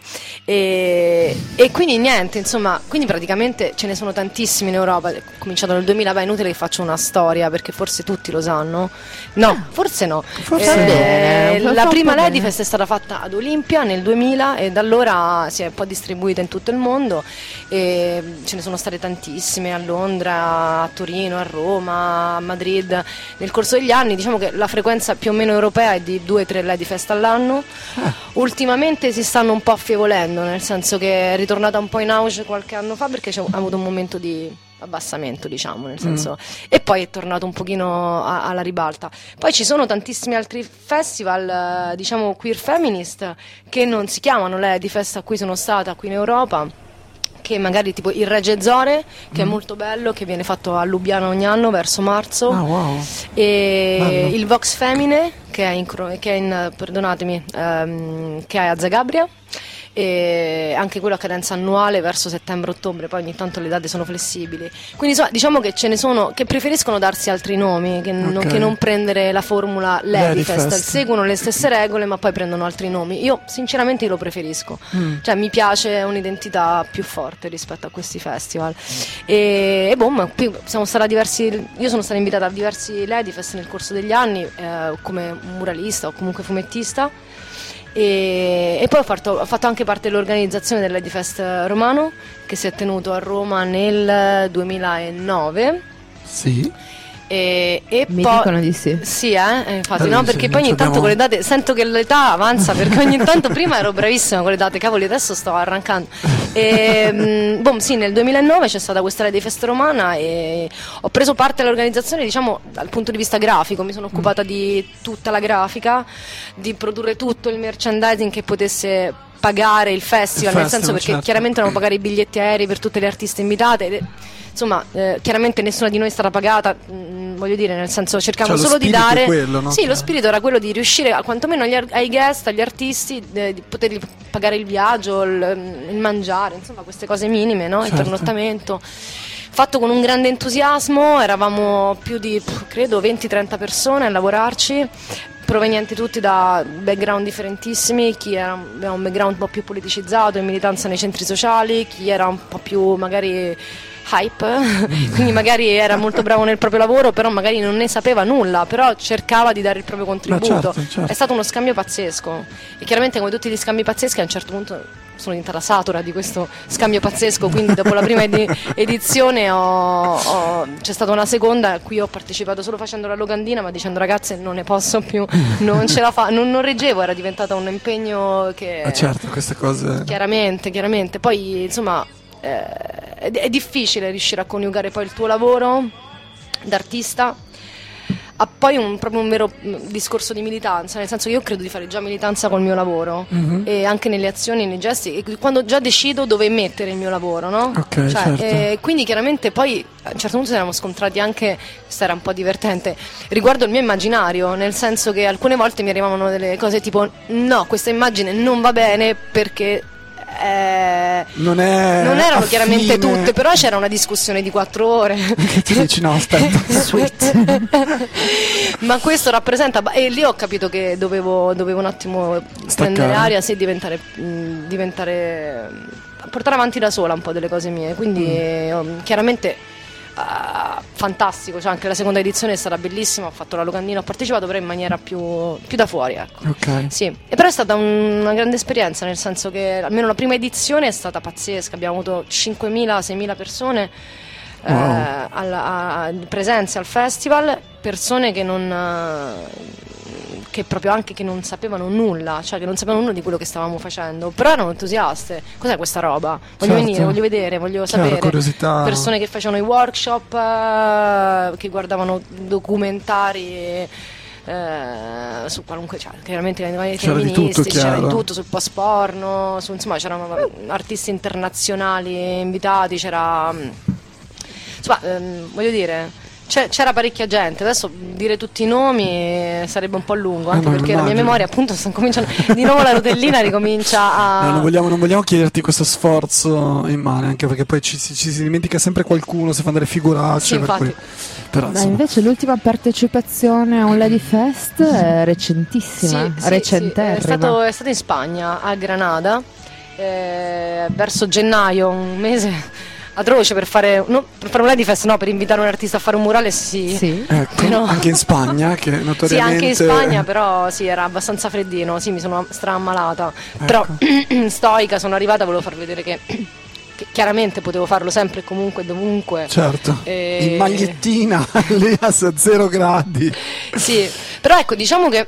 E, e quindi niente, insomma, quindi praticamente ce ne sono tantissimi in Europa, è cominciato nel duemila, beh, è inutile che faccio una storia perché forse tutti lo sanno. No, forse no. Forse Fa no. bene, fa- la fa un prima po' bene. Ladyfest è stata fatta ad Olimpia nel duemila e da allora si è un po' distribuita in tutto il mondo e ce ne sono state tantissime a Londra, a Torino, a Roma, a Madrid. Nel corso degli anni diciamo che la frequenza più o meno europea è di due tre Ladyfest all'anno. Ultimamente si stanno un po' affievolendo, nel senso che è ritornata un po' in auge qualche anno fa perché c'è ha avuto un momento di abbassamento, diciamo, nel senso, e poi è tornato un pochino a- alla ribalta. Poi ci sono tantissimi altri festival, eh, diciamo queer feminist, che non si chiamano Ladyfest, a cui sono stata qui in Europa, che magari tipo il Regge Zore, che è molto bello, che viene fatto a Lubiana ogni anno verso marzo, Ah, wow. e Bello. il Vox Femine, che è in, Cro- che è in perdonatemi, ehm, che è a Zagabria, e anche quello a cadenza annuale verso settembre-ottobre, poi ogni tanto le date sono flessibili, quindi so- diciamo che ce ne sono che preferiscono darsi altri nomi, che, non, Ok. che non prendere la formula Ladyfest, Ladyfest. seguono le stesse regole ma poi prendono altri nomi. Io sinceramente lo preferisco, cioè mi piace un'identità più forte rispetto a questi festival. E, e boom, qui siamo stati a diversi, io sono stata invitata a diversi Ladyfest nel corso degli anni, eh, come muralista o comunque fumettista. E, e poi ho fatto, ho fatto anche parte dell'organizzazione del Ladyfest romano, che si è tenuto a Roma nel duemilanove. Sì. E, e Mi poi dicono di sì. sì, eh, eh, infatti, Eh, no, sì, perché sì, poi ogni ci tanto abbiamo- con le date sento che l'età avanza, perché ogni tanto prima ero bravissima con le date, cavoli, adesso sto arrancando. E, mh, boom, sì, nel duemilanove c'è stata questa Ladyfest romana e ho preso parte all'organizzazione, diciamo, dal punto di vista grafico, mi sono occupata di tutta la grafica, di produrre tutto il merchandising che potesse pagare il festival, Il nel senso festival, perché certo. chiaramente dovevamo pagare i biglietti aerei per tutte le artiste invitate. ed- Insomma, eh, chiaramente nessuna di noi è stata pagata, mh, voglio dire, nel senso cercavamo Cioè, lo solo di spirito è dare. quello, no? Sì, lo spirito era quello di riuscire, a, quantomeno agli ar- ai guest, agli artisti, eh, di potergli pagare il viaggio, il, il mangiare, insomma, queste cose minime, no? Il Certo. pernottamento. Fatto con un grande entusiasmo, eravamo più di, pff, credo, venti trenta persone a lavorarci. provenienti tutti da background differentissimi, chi era, aveva un background un po' più politicizzato in militanza nei centri sociali, chi era un po' più magari hype, quindi magari era molto bravo nel proprio lavoro, però magari non ne sapeva nulla, però cercava di dare il proprio contributo. Certo, certo. È stato uno scambio pazzesco e chiaramente, come tutti gli scambi pazzeschi, a un certo punto sono diventata satura di questo scambio pazzesco, quindi dopo la prima edi- edizione ho, ho, c'è stata una seconda a cui ho partecipato solo facendo la locandina, ma dicendo ragazze non ne posso più, non ce la fa, non, non reggevo, era diventata un impegno che ah, certo, queste cose chiaramente, chiaramente poi insomma eh, è, è difficile riuscire a coniugare poi il tuo lavoro d'artista ha poi un, proprio un vero discorso di militanza, nel senso che io credo di fare già militanza col mio lavoro, mm-hmm. e anche nelle azioni, nei gesti, e quando già decido dove mettere il mio lavoro, no? Okay, cioè, certo. eh, quindi chiaramente poi a un certo punto ci eravamo scontrati anche, questo era un po' divertente, riguardo il mio immaginario, nel senso che alcune volte mi arrivavano delle cose tipo no, questa immagine non va bene perché Eh, non, è non erano affine. Chiaramente tutte, però c'era una discussione di quattro ore che ti dici no aspetta Sweet. ma questo rappresenta, e lì ho capito che dovevo, dovevo un attimo Staccare. prendere aria, sì, diventare, mh, diventare portare avanti da sola un po' delle cose mie, quindi mm. chiaramente Uh, fantastico, cioè anche la seconda edizione è stata bellissima, ho fatto la locandina, ho partecipato però in maniera più, più da fuori, ecco. Okay. Sì. E però è stata un, una grande esperienza, nel senso che almeno la prima edizione è stata pazzesca, abbiamo avuto cinquemila seimila persone wow. eh, alla, a, presenze al festival, persone che non che proprio anche che non sapevano nulla, cioè che non sapevano nulla di quello che stavamo facendo, però erano entusiaste. Cos'è questa roba? Voglio certo. venire, voglio vedere, voglio Chiaro, sapere. Curiosità. Persone che facevano i workshop, eh, che guardavano documentari eh, su qualunque, cioè chiaramente i femministi, c'era di tutto, sul post porno, su, insomma c'erano artisti internazionali invitati, c'era insomma ehm, voglio dire C'è, c'era parecchia gente, adesso dire tutti i nomi sarebbe un po' lungo, anche no, perché immagino. la mia memoria appunto sta cominciando, di nuovo la rotellina ricomincia a... No, non vogliamo, non vogliamo chiederti questo sforzo immane, anche perché poi ci, ci si dimentica sempre qualcuno, si fanno delle figuracce. Sì, per infatti. cui, però, Ma invece l'ultima partecipazione a un Lady Fest è recentissima, sì, sì, recenterrima. Sì, è, stato, è stato in Spagna, a Granada, eh, verso gennaio, un mese... atroce per fare, no, per fare un Lady Fest, no, per invitare un artista a fare un murale, sì, sì. Ecco, però... anche in Spagna che notoriamente sì, anche in Spagna, però sì, era abbastanza freddino, sì, mi sono stra-ammalata, ecco. Però stoica, sono arrivata, volevo far vedere che, che chiaramente potevo farlo sempre e comunque dovunque, certo, e... in magliettina lì a zero gradi, sì, però ecco, diciamo che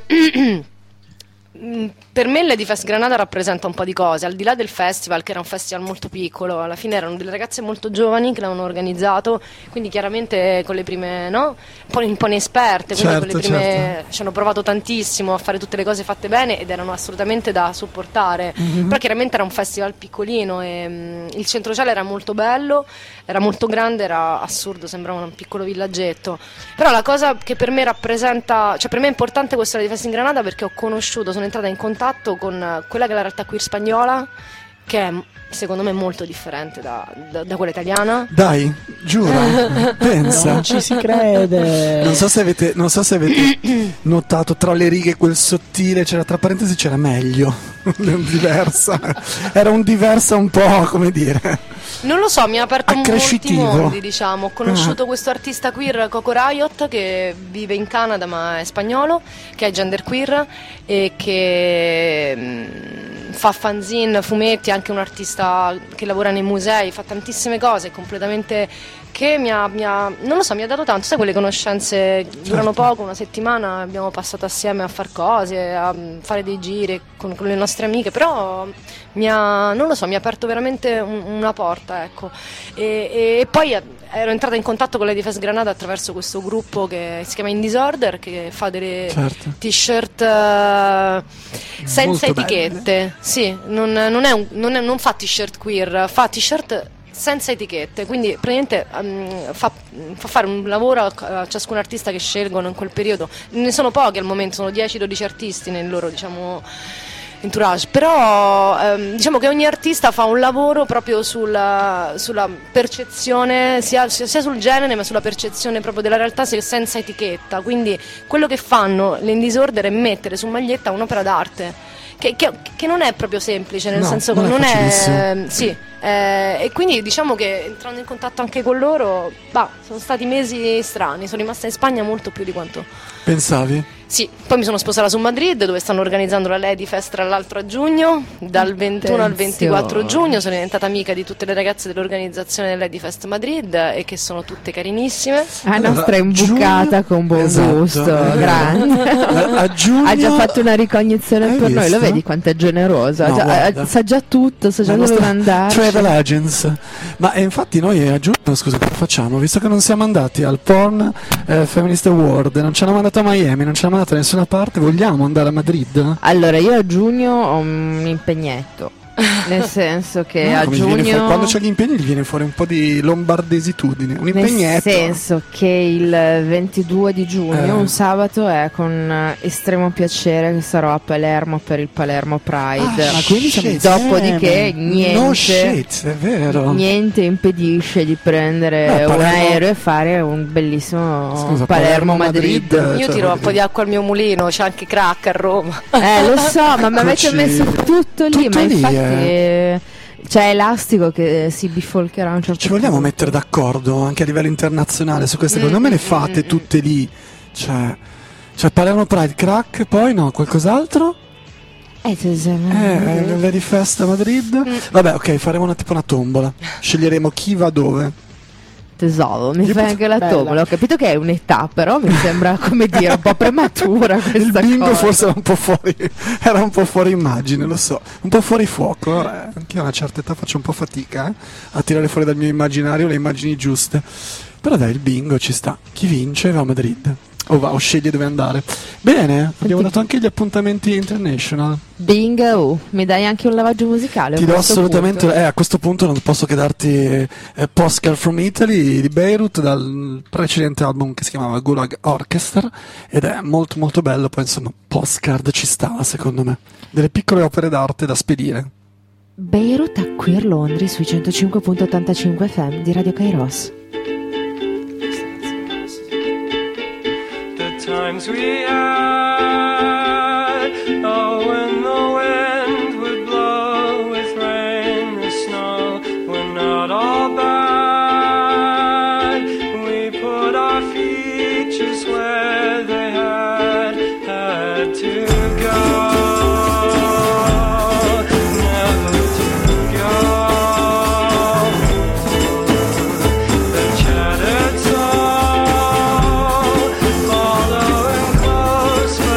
per me Lady Fest Granada rappresenta un po' di cose, al di là del festival, che era un festival molto piccolo, alla fine erano delle ragazze molto giovani che l'avevano organizzato, quindi chiaramente con le prime, no? Un po', un po' inesperte, quindi certo, con le prime certo. ci hanno provato tantissimo a fare tutte le cose fatte bene ed erano assolutamente da supportare, mm-hmm. Però chiaramente era un festival piccolino e mh, il centro cielo era molto bello, era molto grande, era assurdo, sembrava un piccolo villaggetto, però la cosa che per me rappresenta, cioè per me è importante questa Lady Fest in Granada perché ho conosciuto, sono entrata in contatto con quella che è la realtà queer spagnola, che è secondo me molto differente da, da, da quella italiana. Dai, giura, pensa. Non ci si crede. Non so se avete, non so se avete notato tra le righe quel sottile, c'era tra parentesi, c'era meglio, diversa. Era un diversa un po', come dire. Non lo so, mi ha aperto molti accrescitivo. mondi, diciamo. Ho conosciuto Ah. questo artista queer, Coco Riot, che vive in Canada ma è spagnolo, che è genderqueer e che mh, fa fanzine, fumetti, è anche un artista che lavora nei musei, fa tantissime cose, completamente, che mi ha, mi ha non lo so, mi ha dato tanto, sai, quelle conoscenze durano poco, una settimana abbiamo passato assieme a far cose, a fare dei giri con, con le nostre amiche, però mi ha, non lo so, mi ha aperto veramente un, una porta, ecco. E, e poi ero entrata in contatto con Lady Fest Granada attraverso questo gruppo che si chiama In Disorder, che fa delle Certo. t-shirt uh, senza Molto etichette, belle. sì, non, non, è un, non, è, non fa t-shirt queer, fa t-shirt senza etichette, quindi praticamente um, fa, fa fare un lavoro a, a ciascun artista che scelgono in quel periodo. Ne sono pochi al momento, sono dieci dodici artisti nel loro, diciamo, entourage, però ehm, diciamo che ogni artista fa un lavoro proprio sulla, sulla percezione, sia, sia, sia sul genere ma sulla percezione proprio della realtà senza etichetta, quindi quello che fanno l'In Disorder è mettere su maglietta un'opera d'arte che, che, che non è proprio semplice, nel no, senso che non non è, è, eh, sì, eh, e quindi diciamo che entrando in contatto anche con loro, bah, sono stati mesi strani, sono rimasta in Spagna molto più di quanto pensavi? Sì, poi mi sono spostata su Madrid dove stanno organizzando la Lady Fest tra l'altro a giugno, dal ventuno al ventiquattro giugno, sono diventata amica di tutte le ragazze dell'organizzazione del Lady Fest Madrid e che sono tutte carinissime. La nostra è imbucata con buon esatto, gusto, grande. A, a giugno ha già fatto una ricognizione Hai per visto? noi, lo vedi quanto è generosa, No, già, guarda. sa già tutto, sa già La dove nostra andare. Travel Agents. Ma eh, infatti noi a giugno, scusa, cosa facciamo? Visto che non siamo andati al Porn eh, Feminist Award, non ci hanno mandato a Miami, non ci hanno mandato da nessuna parte, vogliamo andare a Madrid? Allora, io a giugno ho un impegnetto, nel senso che No, a come gli viene giugno... fuori- quando c'è gli impegni gli viene fuori un po' di lombardesitudine, un Nel impegnetto. senso che il ventidue di giugno, Eh. un sabato, è con eh, estremo piacere che sarò a Palermo per il Palermo Pride. Ah, ma quindi siamo shit. Dopodiché niente, No shit, è vero. niente impedisce di prendere No, un Palermo- aereo e fare un bellissimo Scusa, Palermo-Madrid. Palermo-Madrid. Io cioè, tiro un voglio po' di acqua al mio mulino, c'è anche crack a Roma. Eh, lo so, ma mi avete Eccoci. messo tutto lì, Tutto ma lì, infatti eh. c'è Elastico che si bifolcherà a un certo Ci vogliamo punto. mettere d'accordo anche a livello internazionale su queste cose? Non me le fate tutte lì. Cioè, cioè Palermo Pride, crack, poi no, qualcos'altro? Eh, se- se- Eh, Lady Fest a Madrid. Vabbè, ok, faremo una, tipo una tombola. Sceglieremo chi va dove. Tesoro, mi Io fai pot- anche la Bella. tombola. Ho capito che è un'età, però mi sembra, come dire, un po' prematura Il questa bingo cosa. forse era un po' fuori. Era un po' fuori immagine, lo so. Un po' fuori fuoco. Eh, anche a una certa età faccio un po' fatica eh, a tirare fuori dal mio immaginario le immagini giuste. Però dai, il bingo ci sta. Chi vince va a Madrid. O va o sceglie dove andare. Bene, abbiamo dato anche gli appuntamenti international. Bingo, mi dai anche un lavaggio musicale? Ti a do questo assolutamente, punto? eh, a questo punto non posso che darti eh, Postcard from Italy di Beirut dal precedente album che si chiamava Gulag Orchestra ed è molto molto bello, poi insomma Postcard ci stava secondo me, delle piccole opere d'arte da spedire. Beirut a Queer Londri sui centocinque virgola ottantacinque F M di Radio Kairos. The times we had, oh, when the wind would blow with rain and snow, were not all bad. We put our feet just where they had had to go, never to go. The chattered soul following close, but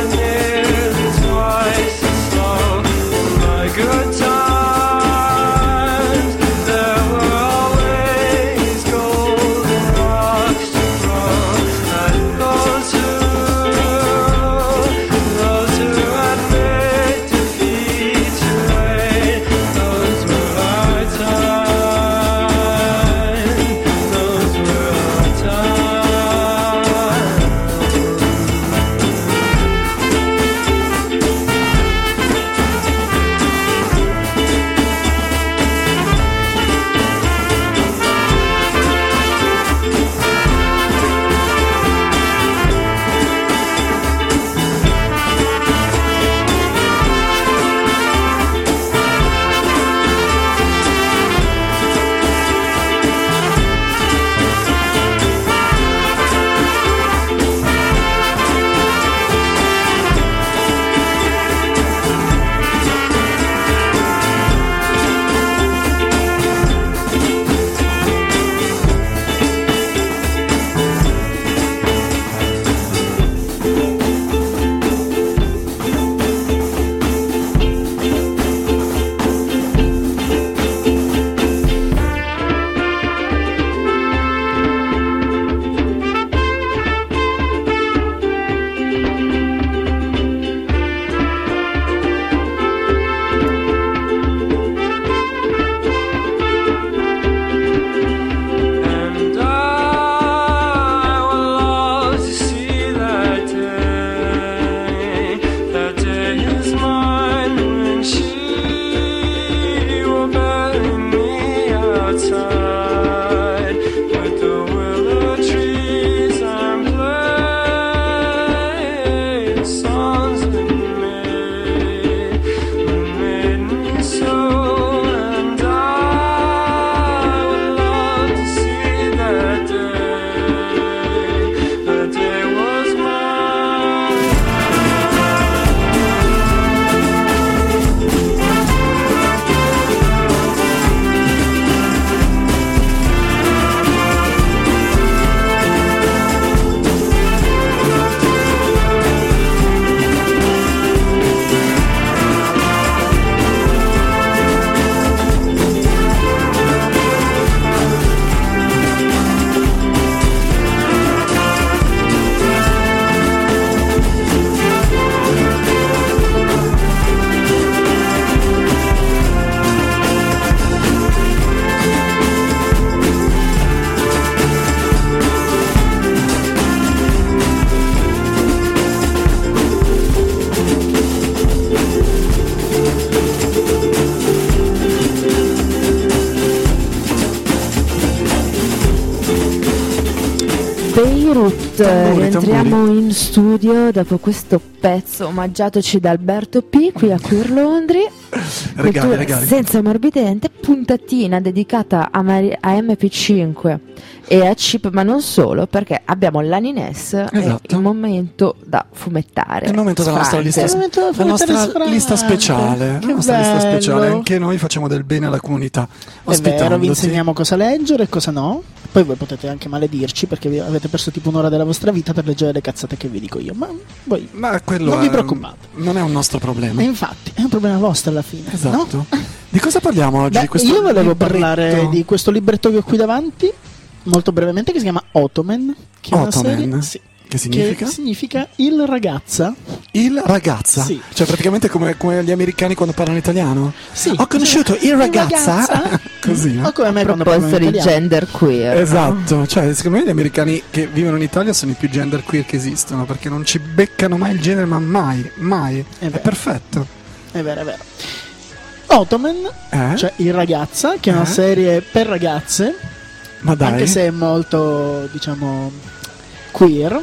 tamburi, rientriamo tamburi. in studio dopo questo pezzo omaggiatoci da Alberto P qui a Queer Laundry. Regali, Cultura regali. senza morbidente, puntatina dedicata a, Mari- a M P cinque e a Chip, ma non solo, perché abbiamo l'Anines e Esatto. il momento da fumettare. È il momento della nostra lista, Il momento della la nostra fumettare lista sfrante. speciale. Che La nostra lista bello. speciale. Anche noi facciamo del bene alla comunità. È vero, vi ospitandoti. insegniamo cosa leggere e cosa no. Poi voi potete anche maledirci perché vi avete perso tipo un'ora della vostra vita per leggere le cazzate che vi dico io. Ma voi Ma quello non vi è- preoccupate. non è un nostro problema. E infatti è un problema vostro alla fine. Esatto. No? Di cosa parliamo oggi? Beh, Questo io volevo libretto? parlare di questo libretto che ho qui davanti, molto brevemente, che si chiama Ottoman. Che è una Ottoman? serie sì, Che significa? che significa il ragazza. Il ragazza. Sì. Cioè praticamente come, come gli americani quando parlano italiano. Sì. Ho conosciuto il ragazza. ragazza. Così, eh? O come me A quando proposito parlo in di italiano. gender queer. Esatto, cioè secondo me gli americani che vivono in Italia sono i più gender queer che esistono, perché non ci beccano mai il genere, ma mai, mai. È, vero. perfetto. È vero, è vero. Ottoman, Eh? cioè il ragazza, che è una Eh? serie per ragazze, Ma dai, anche se è molto, diciamo, queer.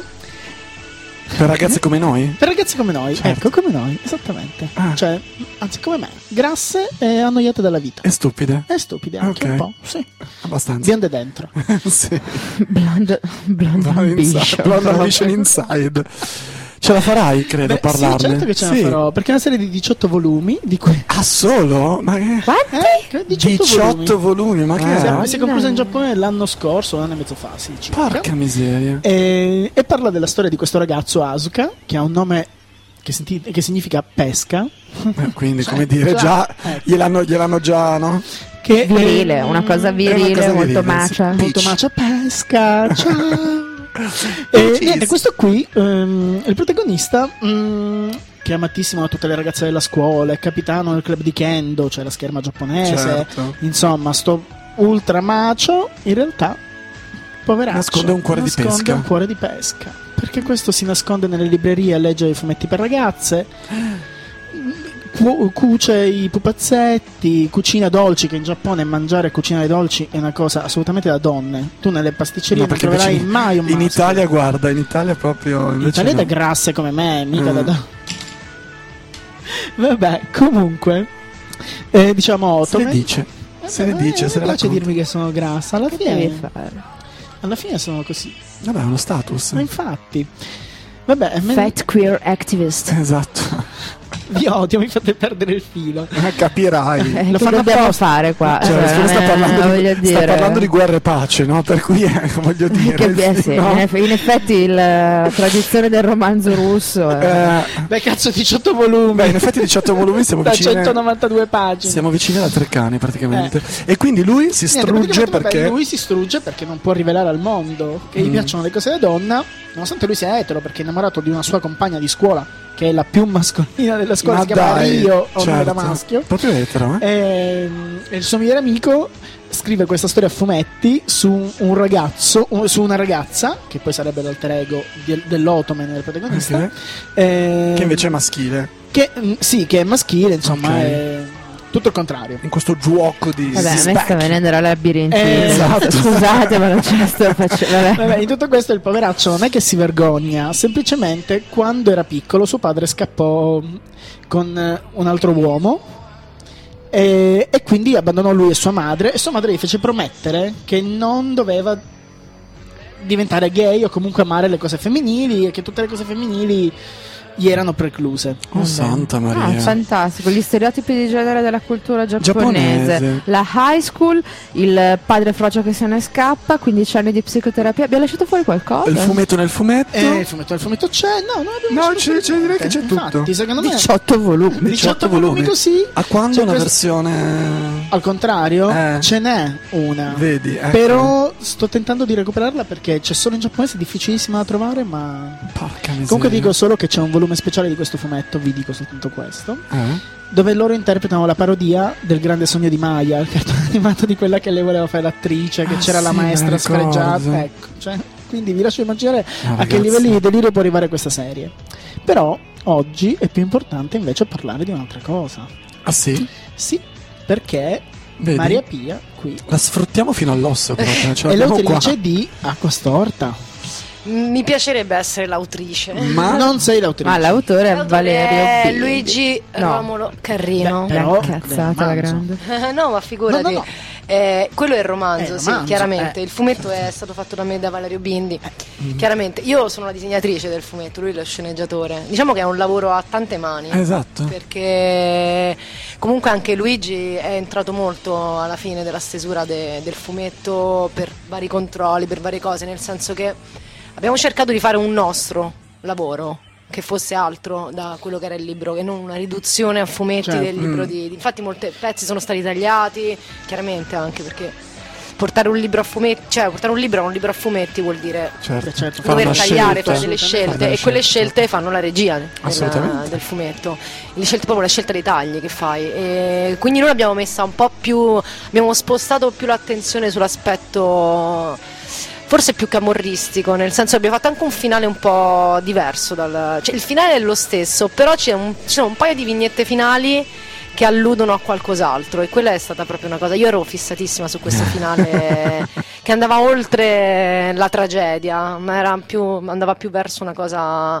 per ragazze come noi? Per ragazzi come noi, Certo. ecco, come noi, esattamente. Ah. Cioè, anzi, come me, grasse e annoiate dalla vita. È stupide? E stupide anche Ok. un po', sì. Abbastanza. Bionde dentro. Sì. Blonde, blonde Blonde ambition. inside, Blonde Ambition Inside. Ce la farai, credo, Beh, parlarne. sì, certo che ce Sì. la farò, perché è una serie di diciotto volumi, di cui... Ah, solo? Ma che... Quanti? Eh, che diciotto, diciotto volumi, ma che volumi. è? Si è conclusa in Giappone l'anno scorso, un anno e mezzo fa, sì, circa. Porca miseria. E, e parla della storia di questo ragazzo Asuka, che ha un nome che, senti- che significa pesca. Eh, Quindi, Cioè, come dire, già, già ecco. gliel'hanno, gliel'hanno già, no? Che Virile, è- una cosa È virile, una cosa molto virile, macia. sì. molto Peach. macia pesca. Ciao. e Peaches. niente, questo qui, ehm, il protagonista, mm, che è amatissimo da tutte le ragazze della scuola, è capitano del club di Kendo, cioè la scherma giapponese. Certo. Insomma, sto ultra macio, in realtà, poveraccio, Nasconde un cuore di nasconde pesca. un cuore di pesca. Perché questo si nasconde nelle librerie a leggere i fumetti per ragazze, cu- cuce i pupazzetti, cucina dolci, che in Giappone mangiare e cucinare dolci è una cosa assolutamente da donne. Tu nelle pasticcerie No, non perché troverai invece mai un in maschio. Italia, guarda, in Italia proprio. In invece Italia no. da grasse come me, mica Mm. da donne. Vabbè, comunque, eh, diciamo Se ne Ottoman. dice. Se ne dice, se mi ne piace racconta. dirmi che sono grassa. Alla Che devi fine, fare? alla fine sono così. Vabbè, è uno status. Ma infatti, vabbè, me- Fat queer activist. Esatto. vi odio, mi fate perdere il filo. Eh, Capirai. Eh, Lo che fanno dobbiamo apposta. fare qua? Cioè, Cioè, sta, eh, parlando voglio di, dire. sta parlando di guerra e pace, no? Per cui eh, voglio dire. Che beh, sì, no? in, eff- in effetti il- la tradizione del romanzo russo è- Eh, Beh, cazzo, diciotto volumi. beh, in effetti diciotto volumi siamo da vicini. centonovantadue pagine. Siamo vicini alla Treccani praticamente. E quindi lui si Niente, strugge praticamente, vabbè, perché. lui si strugge perché non può rivelare al mondo che gli Mm. piacciono le cose da donna, nonostante lui sia etero, perché è innamorato di una sua compagna di scuola che è la più mascolina della scuola, Ma si chiama dai, Rio, o nome da certo. maschio. Proprio etero, eh? E, e il suo migliore amico scrive questa storia a fumetti su un ragazzo, un- su una ragazza, che poi sarebbe l'alter ego del- dell'Ottoman, del protagonista. Ok. eh, Che invece è maschile. che, mm, sì, che è maschile, insomma, Ok. è tutto il contrario. In questo gioco di. Vabbè, di a me specchi. sta venendo la labirintina. Eh, esatto. Scusate, ma non ce la sto facendo. Vabbè. Vabbè, in tutto questo il poveraccio non è che si vergogna, semplicemente quando era piccolo suo padre scappò con eh, un altro uomo e, e quindi abbandonò lui e sua madre, e sua madre gli fece promettere che non doveva diventare gay o comunque amare le cose femminili, e che tutte le cose femminili gli erano precluse. Oh, Santa Ah, Maria. fantastico, gli stereotipi di genere della cultura giapponese. Giapponese. La high school, il padre frocio che se ne scappa, quindici anni di psicoterapia. Abbiamo lasciato fuori qualcosa? Il fumetto nel fumetto. E il fumetto, il fumetto c'è? No, no, abbiamo No, lasciato c'è- fuori c'è- direi che c'è niente. tutto. Infatti, secondo me diciotto volumi. diciotto volumi così. A quando C'è una questo- versione. Al contrario, Eh. ce n'è una. Vedi, ecco. Però sto tentando di recuperarla perché c'è solo in giapponese, è difficilissima da trovare, ma Porca miseria. comunque dico solo che c'è un volume speciale di questo fumetto, vi dico soltanto questo, Eh? dove loro interpretano la parodia del Grande Sogno di Maya, il cartone animato di quella che lei voleva fare l'attrice, che Ah, c'era la sì, maestra me la ricordo. sfregiata, ecco, cioè, quindi vi lascio immaginare Ah, a che ragazzi. livelli di delirio può arrivare questa serie. Però oggi è più importante invece parlare di un'altra cosa. Ah sì? Sì, perché Vedi? Maria Pia qui La sfruttiamo fino all'osso proprio. Ce è l'abbiamo qua. l'autrice di Acqua Storta. Mi piacerebbe essere l'autrice. Ma Non sei l'autrice. Ah, l'autore è L'autore Valerio è Bindi. Luigi No. Romolo Carrino. Beh, però- Cazzata la Beh, grande. No, ma figurati. No, no, no. Eh, quello è il romanzo, È il sì, romanzo, chiaramente. eh. Il fumetto è stato fatto da me e da Valerio Bindi. Chiaramente, io sono la disegnatrice del fumetto, lui è lo sceneggiatore. Diciamo che è un lavoro a tante mani. esatto. Perché comunque anche Luigi è entrato molto alla fine della stesura de- del fumetto per vari controlli, per varie cose, nel senso che abbiamo cercato di fare un nostro lavoro che fosse altro da quello che era il libro, che non una riduzione a fumetti Certo. del libro di, di- infatti molti pezzi sono stati tagliati, chiaramente, anche perché portare un libro a fumetti, cioè portare un libro a un libro a fumetti vuol dire Certo. Certo. Fare dover una tagliare, scelta. fare delle scelte, Fare delle e quelle scelte. scelte fanno la regia del, Assolutamente. del fumetto, le scelte, proprio la scelta dei tagli che fai, e quindi noi abbiamo messa un po' più, abbiamo spostato più l'attenzione sull'aspetto forse più camorristico, nel senso che abbiamo fatto anche un finale un po' diverso dal, cioè il finale è lo stesso, però c'è un, ci sono un paio di vignette finali che alludono a qualcos'altro, e quella è stata proprio una cosa, io ero fissatissima su questo finale che andava oltre la tragedia, ma era più, andava più verso una cosa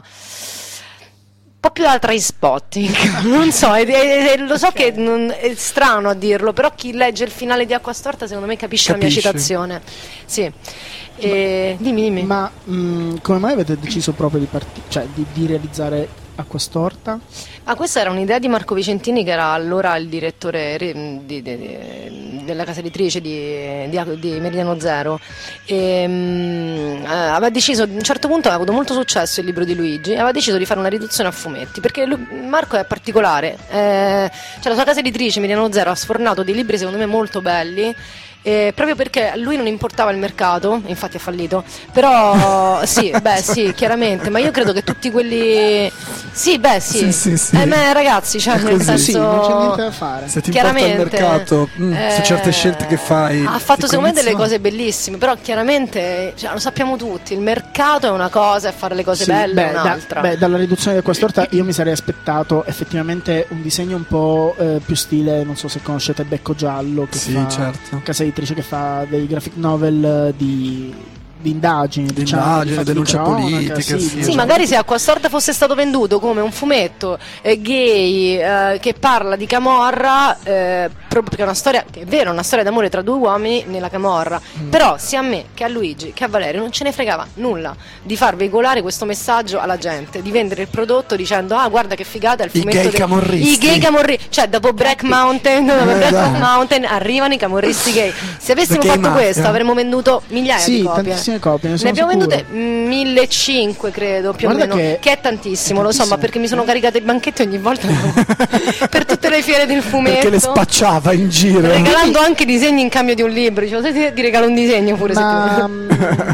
un po' più da Trainspotting, non so, e, e- e lo so che non- è strano a dirlo, però chi legge il finale di Acquastorta secondo me capisce, Capisce. la mia citazione. Sì. E, dimmi, dimmi. Ma mh, come mai avete deciso proprio di, parti- cioè, di, di realizzare Acquastorta? Ah, questa era un'idea di Marco Vicentini, che era allora il direttore re- di- di- di- della casa editrice di, di- di Meridiano Zero. E, mm, eh, aveva deciso, a un certo punto aveva avuto molto successo il libro di Luigi, e aveva deciso di fare una riduzione a fumetti, perché lui- Marco è particolare, eh, cioè la sua casa editrice Meridiano Zero ha sfornato dei libri secondo me molto belli. Eh, proprio perché a lui non importava il mercato, infatti ha fallito, però sì, beh sì, chiaramente, ma io credo che tutti quelli, sì, beh sì, Sì, sì, sì. Eh, ma ragazzi, cioè È nel così. senso, Sì, non c'è niente da fare. Se ti importa il chiaramente, mercato, mm, su certe scelte che fai, ha fatto ti secondo me delle condiziona. cose bellissime, però chiaramente, cioè, lo sappiamo tutti, il mercato è una cosa e fare le cose Sì, belle beh, è da- un'altra. beh, dalla riduzione di Acquastorta io mi sarei aspettato effettivamente un disegno un po' eh, più stile, non so se conoscete Becco Giallo, che Sì, fa, certo. casa editrice che fa dei graphic novel eh, di, di indagini, Di diciamo, indagini, fatti di denuncia cronaca, politica, sì, sì, di- Sì, magari se Acquastorta fosse stato venduto come un fumetto eh, gay eh, che parla di Camorra, eh, proprio perché è una storia, che è vero, una storia d'amore tra due uomini nella Camorra, Mm. però sia a me che a Luigi che a Valerio non ce ne fregava nulla di far veicolare questo messaggio alla gente, di vendere il prodotto dicendo ah guarda che figata è il I fumetto gay del- camorristi. i gay camorristi, cioè dopo Black Mountain, dopo Eh, Black dai. Mountain arrivano i camorristi gay. Se avessimo The gay fatto mafia. questo avremmo venduto migliaia Sì, di copie. tantissime copie, ne sono abbiamo sicuro. vendute millecinquecento credo, più Guarda o meno, che- che, è tantissimo, è lo so, ma tantissimo. perché mi sono caricata i banchetti ogni volta per tutte le fiere del fumetto, Perché le spacciava in giro. regalando anche disegni in cambio di un libro. Dicevo, se ti, ti regalo un disegno pure Ma se mh,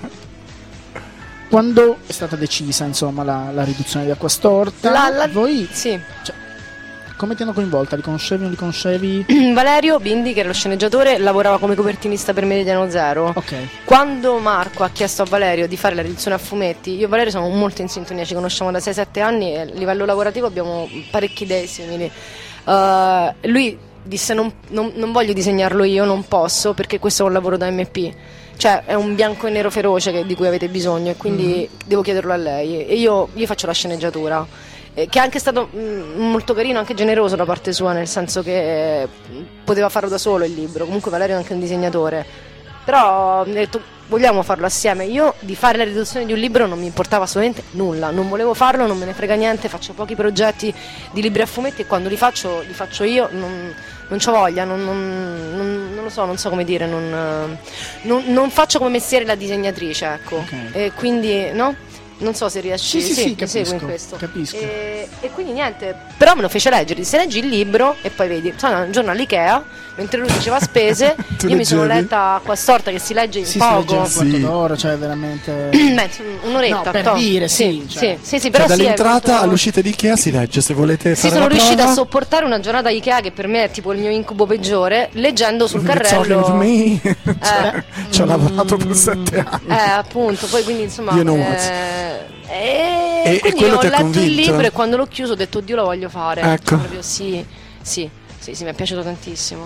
quando è stata decisa insomma la, la riduzione di Acquastorta, La- la- voi sì. come ti hanno coinvolta? Li conoscevi o non li conoscevi? Valerio Bindi, che era lo sceneggiatore, lavorava come copertinista per Meridiano Zero. Ok. Quando Marco ha chiesto a Valerio di fare la riduzione a fumetti, io e Valerio siamo molto in sintonia, ci conosciamo da sei sette anni e a livello lavorativo abbiamo parecchie idee simili. Uh, lui disse non, non, non voglio disegnarlo io, non posso, perché questo è un lavoro da M P, cioè è un bianco e nero feroce che- di cui avete bisogno, e quindi devo chiederlo a lei, e io, io faccio la sceneggiatura, eh, che è anche stato mm, molto carino, anche generoso da parte sua, nel senso che eh, poteva farlo da solo il libro, comunque Valerio è anche un disegnatore, però ho detto vogliamo farlo assieme. Io di fare la riduzione di un libro non mi importava assolutamente nulla, non volevo farlo, non me ne frega niente, faccio pochi progetti di libri a fumetti e quando li faccio li faccio io, non, non c'ho voglia, non, non- non- non lo so, non so come dire, non, eh, non- non faccio come mestiere la disegnatrice, ecco, Ok. e quindi no? Non so se riesci, Sì, sì, sì, mi segui in capisco, questo. capisco. E, e quindi niente, però me lo fece leggere, se leggi il libro e poi vedi, sono un giorno all'Ikea, mentre lui diceva spese, Tu io mi sono leggevi? letta Acquastorta che si legge in Sì, si legge poco. un quarto Sì. d'ora, cioè veramente. Beh, un'oretta, No, per toh. dire, sì, sì, cioè. sì, sì, però Cioè, sì, è dall'entrata molto- all'uscita di Ikea si legge, se volete Sì, fare sono la riuscita prova. a sopportare una giornata a Ikea che per me è tipo il mio incubo peggiore, leggendo sul You're talking carrello. to me. Cioè, Eh. ci ho lavorato per sette anni. Eh, appunto, poi quindi insomma. You know eh, what. e, E- e quindi quello ho ti ha letto il convinto? libro e quando l'ho chiuso ho detto, oddio, lo voglio fare. Ecco. Proprio sì, sì, sì, sì, mi è piaciuto tantissimo.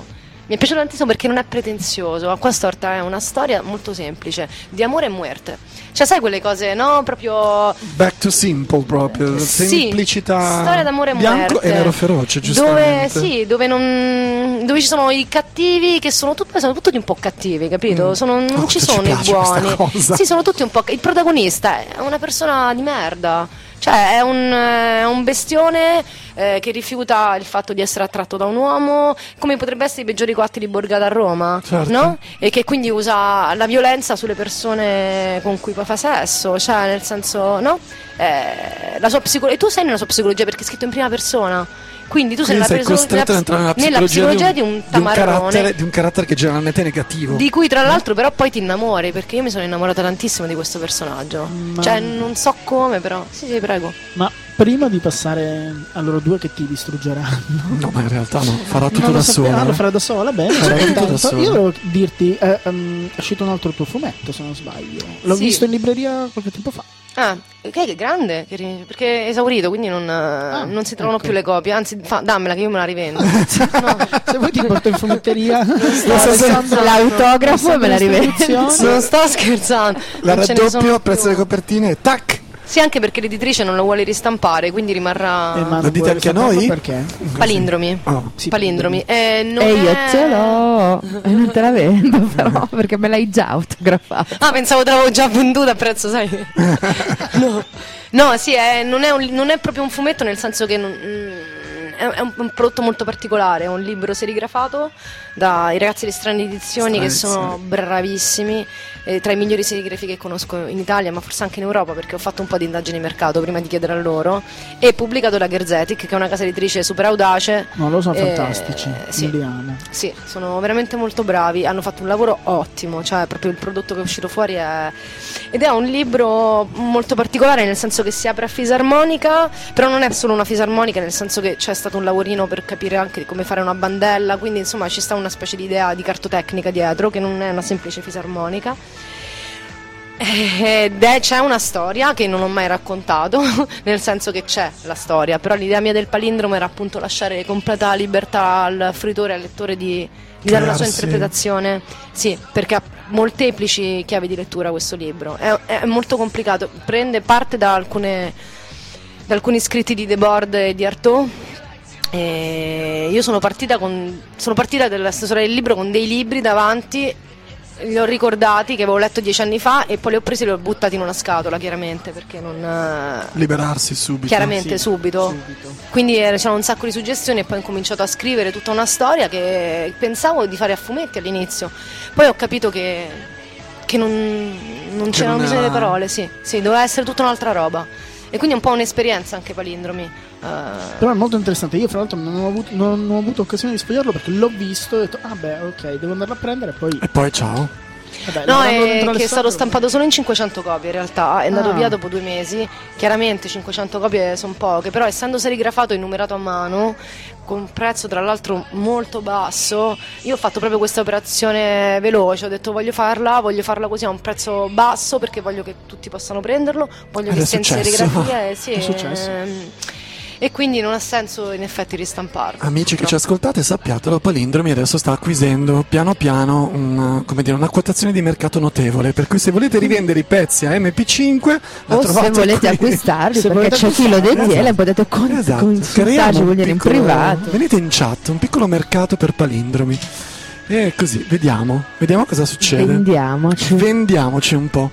Mi è piaciuto tantissimo perché non è pretenzioso. Acqua Storta è una storia molto semplice di amore e muerte. Cioè, sai quelle cose, no? Proprio Back to simple, proprio. sì, Semplicità. storia d'amore e bianco muerte. e nero feroce, Dove giustamente. sì, dove non dove ci sono i cattivi che sono tutti sono tutti un po' cattivi, capito? Mm. Sono, non Oh, ci che ci sono i piace questa buoni. cosa. Sì, sono tutti un po'. Il protagonista è una persona di merda. Cioè è un, è un bestione eh, che rifiuta il fatto di essere attratto da un uomo, come potrebbe essere i peggiori coatti di borgata a Roma, Certo. no? E che quindi usa la violenza sulle persone con cui poi fa sesso, cioè nel senso, no? Eh, la sua psicolo- e tu sei nella sua psicologia perché è scritto in prima persona. Quindi tu sei, Quindi sei nella, preso- costretto ad entrare nella psicologia, nella psicologia di un, di un di un tamarrone carattere, di un carattere che generalmente è negativo. di cui tra l'altro però poi ti innamori, perché io mi sono innamorata tantissimo di questo personaggio. Ma- Cioè non so come però. Sì, sì, prego. Ma prima di passare a loro due che ti distruggeranno, No, ma in realtà no, farà tutto non lo da sapevo. solo. Ah, lo farà da sola, bene. Farà sono tutto da contento. sola. Io volevo dirti, eh, um, è uscito un altro tuo fumetto, se non sbaglio. L'ho Sì. visto in libreria qualche tempo fa. Ah, che è grande, che ri- perché è esaurito, quindi non, non si trovano ok. più le copie, anzi fa- dammela che io me la rivendo. No. Se vuoi ti porto in fumetteria. sto Sto scherzando. L'autografo me la rivendo. Non sto scherzando. La non ce ne sono raddoppio, più. prezzo delle copertine e tac! Sì, anche perché l'editrice non lo vuole ristampare, quindi rimarrà Eh, ma Lo non dite puoi anche a saperlo noi? Perché? palindromi. Oh. Sì, palindromi. Eh, non E io è- ce l'ho e non te la vendo però perché me l'hai già autografata. Ah, pensavo te l'avevo già venduta a prezzo, sai? No, no sì, è- non, è un- non è proprio un fumetto, nel senso che non- mm, è, è un, un prodotto molto particolare. È un libro serigrafato dai ragazzi di Strane Edizioni, che Strane, sono bravissimi, eh, tra i migliori serigrafi che conosco in Italia, ma forse anche in Europa, perché ho fatto un po' di indagini di mercato prima di chiedere a loro. E pubblicato da Gerzetic, che è una casa editrice super audace. No, loro sono Eh, fantastici. sì. Li amo. Sì, sono veramente molto bravi, hanno fatto un lavoro ottimo, cioè proprio il prodotto che è uscito fuori è... ed è un libro molto particolare, nel senso che si apre a fisarmonica, però non è solo una fisarmonica, nel senso che c'è stato un lavorino per capire anche di come fare una bandella, quindi insomma ci sta una specie di idea di cartotecnica dietro, che non è una semplice fisarmonica. Ed è, c'è una storia che non ho mai raccontato, nel senso che c'è la storia, però l'idea mia del palindromo era appunto lasciare completa libertà al fruitore e al lettore di, di dare la sua Crearsi. interpretazione. Sì, perché ha molteplici chiavi di lettura questo libro, è, è molto complicato, prende parte da alcune da alcuni scritti di Debord e di Artaud. E io sono partita con sono partita dalla stesura del libro con dei libri davanti, li ho ricordati che avevo letto dieci anni fa e poi li ho presi e li ho buttati in una scatola, chiaramente, perché non Liberarsi subito. chiaramente Sì, subito. subito. Quindi eh, c'erano un sacco di suggestioni e poi ho cominciato a scrivere tutta una storia che pensavo di fare a fumetti all'inizio, poi ho capito che, che non, non Che c'erano non bisogno era- di parole, sì, sì, doveva essere tutta un'altra roba, e quindi è un po' un'esperienza anche palindromi. eh, Però è molto interessante. Io, fra l'altro, non ho avuto, non ho avuto occasione di sfogliarlo perché l'ho visto e ho detto, ah, beh, ok, devo andarlo a prendere. E poi, E poi ciao. vabbè, No, lavorando è dentro che le è stato scatole- stampato solo in cinquecento copie in realtà, è andato Ah. via dopo due mesi, chiaramente cinquecento copie sono poche, però essendo serigrafato e numerato a mano, con un prezzo tra l'altro molto basso, io ho fatto proprio questa operazione veloce, ho detto voglio farla, voglio farla così a un prezzo basso perché voglio che tutti possano prenderlo, voglio Ed che è sia in successo. serigrafia e, sì, È successo. ehm, e quindi non ha senso in effetti ristamparlo. Amici che No. ci ascoltate, sappiatelo, Palindromi adesso sta acquisendo piano piano una, come dire, una quotazione di mercato notevole, per cui se volete rivendere i pezzi a M P cinque la O se trovate volete qui. acquistarli, Se perché volete c'è chi lo acquistarli, detiene, esatto. potete con- Esatto. consultarci, Creiamo un vuol dire in piccolo- privato. Venite in chat, un piccolo mercato per palindromi. E così, vediamo, vediamo cosa succede. Vendiamoci. Vendiamoci un po'.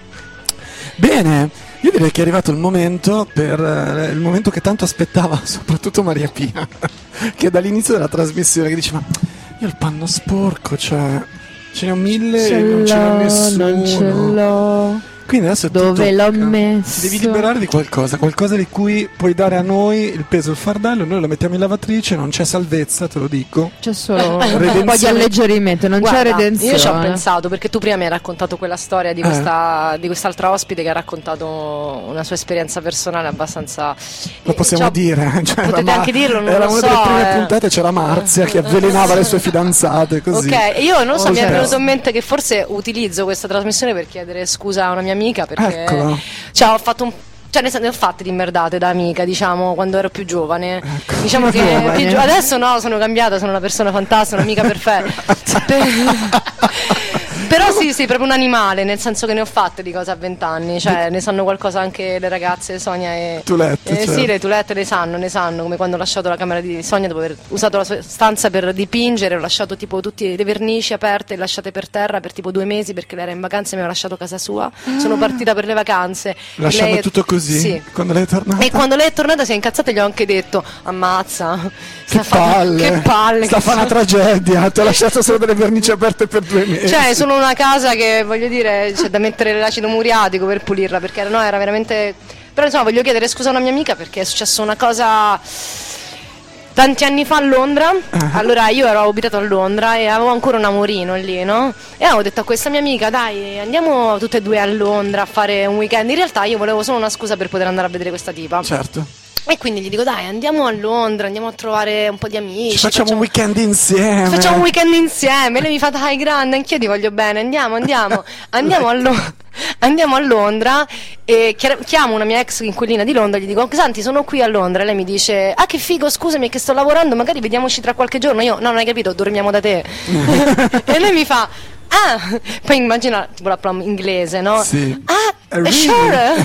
Bene, io direi che è arrivato il momento per eh, il momento che tanto aspettava soprattutto Maria Pia, che dall'inizio della trasmissione che dice ma io il panno sporco, cioè ce ne ho mille Ce e non ce n'è l'ho, nessuno. non ce l'ho. Quindi adesso ti Dove l'ho tocca. messo? Ti devi liberare di qualcosa, qualcosa di cui puoi dare a noi il peso, il fardello, noi lo mettiamo in lavatrice, non c'è salvezza, te lo dico. C'è solo un po' di Redenzione. alleggerimento, non Guarda, c'è redenzione. io ci ho pensato perché tu prima mi hai raccontato quella storia di, Eh. questa, di quest'altra ospite che ha raccontato una sua esperienza personale abbastanza. Lo possiamo Cioè, dire. Cioè, potete era Ma- anche dirlo, non era lo una so, delle prime eh. puntate, c'era Marzia che avvelenava le sue fidanzate, così. Ok, io non lo so, Oh, mi è certo. venuto in mente che forse utilizzo questa trasmissione per chiedere scusa a una mia amica perché Eccola. cioè, ho fatto un cioè ne, ne ho fatte di merdate da amica, diciamo, quando ero più giovane. Ecco. Diciamo che Giovane. più gio- adesso no, sono cambiata, sono una persona fantastica, un'amica perfetta. Però sì, sì, proprio un animale, nel senso che ne ho fatte di cose a vent'anni, cioè ne sanno qualcosa anche le ragazze, Sonia e Tulette, eh, certo. sì, le Tulette ne sanno, ne sanno, come quando ho lasciato la camera di Sonia dopo aver usato la sua stanza per dipingere, ho lasciato tipo tutte le vernici aperte, lasciate per terra per tipo due mesi perché lei era in vacanza e mi aveva lasciato casa sua. Sono partita per le vacanze. Lasciando Lei è- tutto così? Sì. Quando lei è tornata? E quando lei è tornata si è incazzata e gli ho anche detto: ammazza, Che sta fa- palle! che palle, Sta che fa una so- tragedia, ti ho lasciato solo delle vernici aperte per due mesi. Cioè, sono una casa che voglio dire, c'è da mettere l'acido muriatico per pulirla, perché no, era veramente. Però insomma voglio chiedere scusa a una mia amica perché è successa una cosa tanti anni fa a Londra. Allora io ero abitato a Londra e avevo ancora un amorino lì, no? E avevo detto a questa mia amica: dai, andiamo tutte e due a Londra a fare un weekend. In realtà io volevo solo una scusa per poter andare a vedere questa tipa. Certo. E quindi gli dico: dai, andiamo a Londra, andiamo a trovare un po' di amici. Ci facciamo un weekend insieme. Facciamo un weekend insieme. E lei mi fa: dai, grande, anch'io ti voglio bene, andiamo, andiamo. Andiamo a, Lo- andiamo a Londra e chiar- chiamo una mia ex inquilina di Londra e gli dico: senti, sono qui a Londra. E lei mi dice: ah, che figo, scusami che sto lavorando, magari vediamoci tra qualche giorno. Io: no, non hai capito, dormiamo da te. E lei mi fa: ah, poi immagina tipo la prom inglese, no? Sì. Ah, Really? sure.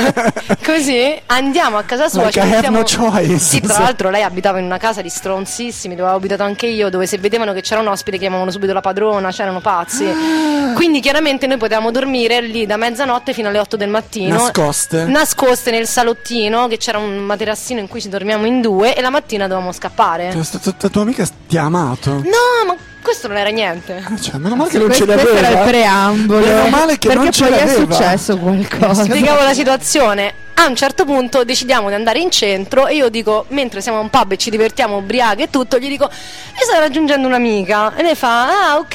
Così andiamo a casa sua. Like ci I have mettiamo- no choice. Sì, tra l'altro lei abitava in una casa di stronzissimi, dove avevo abitato anche io, dove se vedevano che c'era un ospite chiamavano subito la padrona, c'erano pazzi. Quindi chiaramente noi potevamo dormire lì da mezzanotte fino alle otto del mattino. Nascoste? Nascoste nel salottino, che c'era un materassino in cui ci dormiamo in due, e la mattina dovevamo scappare. Cioè, sta- tua, tua amica ti ha amato. No, ma questo non era niente. Cioè, meno male che non questo, ce l'aveva. questo era il preambolo. Meno male che perché non ce poi è l'aveva. successo qualcosa. Spiegavo la situazione. A un certo punto decidiamo di andare in centro e io dico, mentre siamo a un pub e ci divertiamo ubriache e tutto, gli dico: io sto raggiungendo un'amica. E lei fa: ah, ok.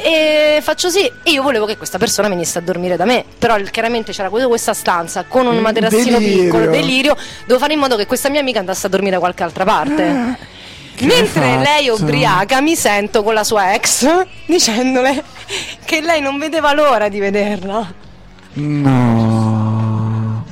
E faccio sì. E io volevo che questa persona venisse a dormire da me, però chiaramente c'era que- questa stanza con un materassino Delirio. piccolo, delirio. Devo fare in modo che questa mia amica andasse a dormire da qualche altra parte. Che Mentre hai lei fatto? ubriaca mi sento con la sua ex dicendole che lei non vedeva l'ora di vederla. No.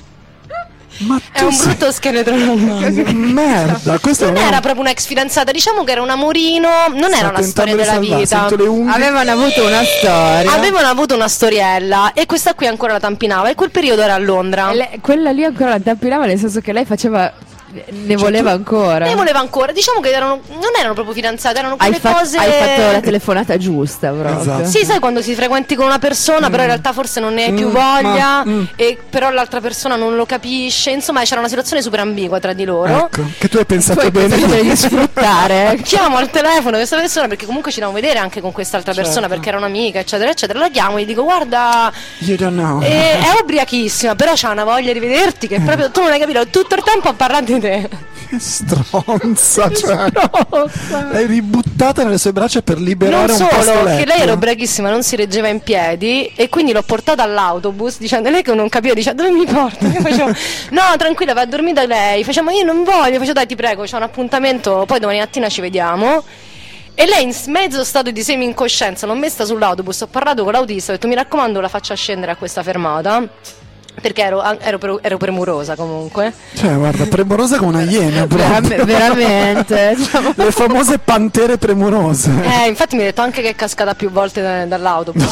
Ma È tu un sei- brutto scheletro normale. Merda, questo Non è un- era proprio un'ex fidanzata, diciamo che era un amorino, non sta era una tentando storia di della salvarsi, vita. sento le unghie. Avevano avuto una storia. Avevano avuto una storiella e questa qui ancora la tampinava e quel periodo era a Londra. E lei- quella lì ancora la tappinava, nel senso che lei faceva. Ne voleva ancora. Ne voleva ancora, diciamo che erano, non erano proprio fidanzate, erano Hai, quelle fa- cose. hai fatto la telefonata giusta, proprio. Esatto. Sì, sai quando si frequenti con una persona, però in realtà forse non ne hai più Mm, voglia, ma- mm. e però l'altra persona non lo capisce. Insomma, c'era una situazione super ambigua tra di loro. Ecco, che tu hai Tu pensato hai bene. pensato di sfruttare. Chiamo al telefono questa persona perché comunque ci dobbiamo vedere anche con quest'altra persona Certo. perché era un'amica, eccetera, eccetera. La chiamo e gli dico: guarda, You don't know. eh, è ubriachissima, però c'ha una voglia di vederti che proprio tu non hai capito, tutto il tempo a parlare di te. Che stronza, cioè. L'hai ributtata nelle sue braccia per liberare Non un posto solo, letto. che lei era ubriachissima, non si reggeva in piedi e quindi l'ho portata all'autobus dicendo, lei che non capiva, dice: dove mi porta? Io facevo: no, tranquilla, vai a dormire da lei. Facciamo: io non voglio. Facevo: dai, ti prego, c'è un appuntamento, poi domani mattina ci vediamo. E lei in mezzo stato di semi incoscienza, l'ho messa sull'autobus, ho parlato con l'autista, ho detto: mi raccomando, la faccia scendere a questa fermata, perché ero, ero, pre- ero premurosa comunque. Cioè, guarda, premurosa come una iena, Veram- proprio. veramente. Diciamo. Le famose pantere premurose. Eh, infatti mi ha detto anche che è cascata più volte da- dall'autobus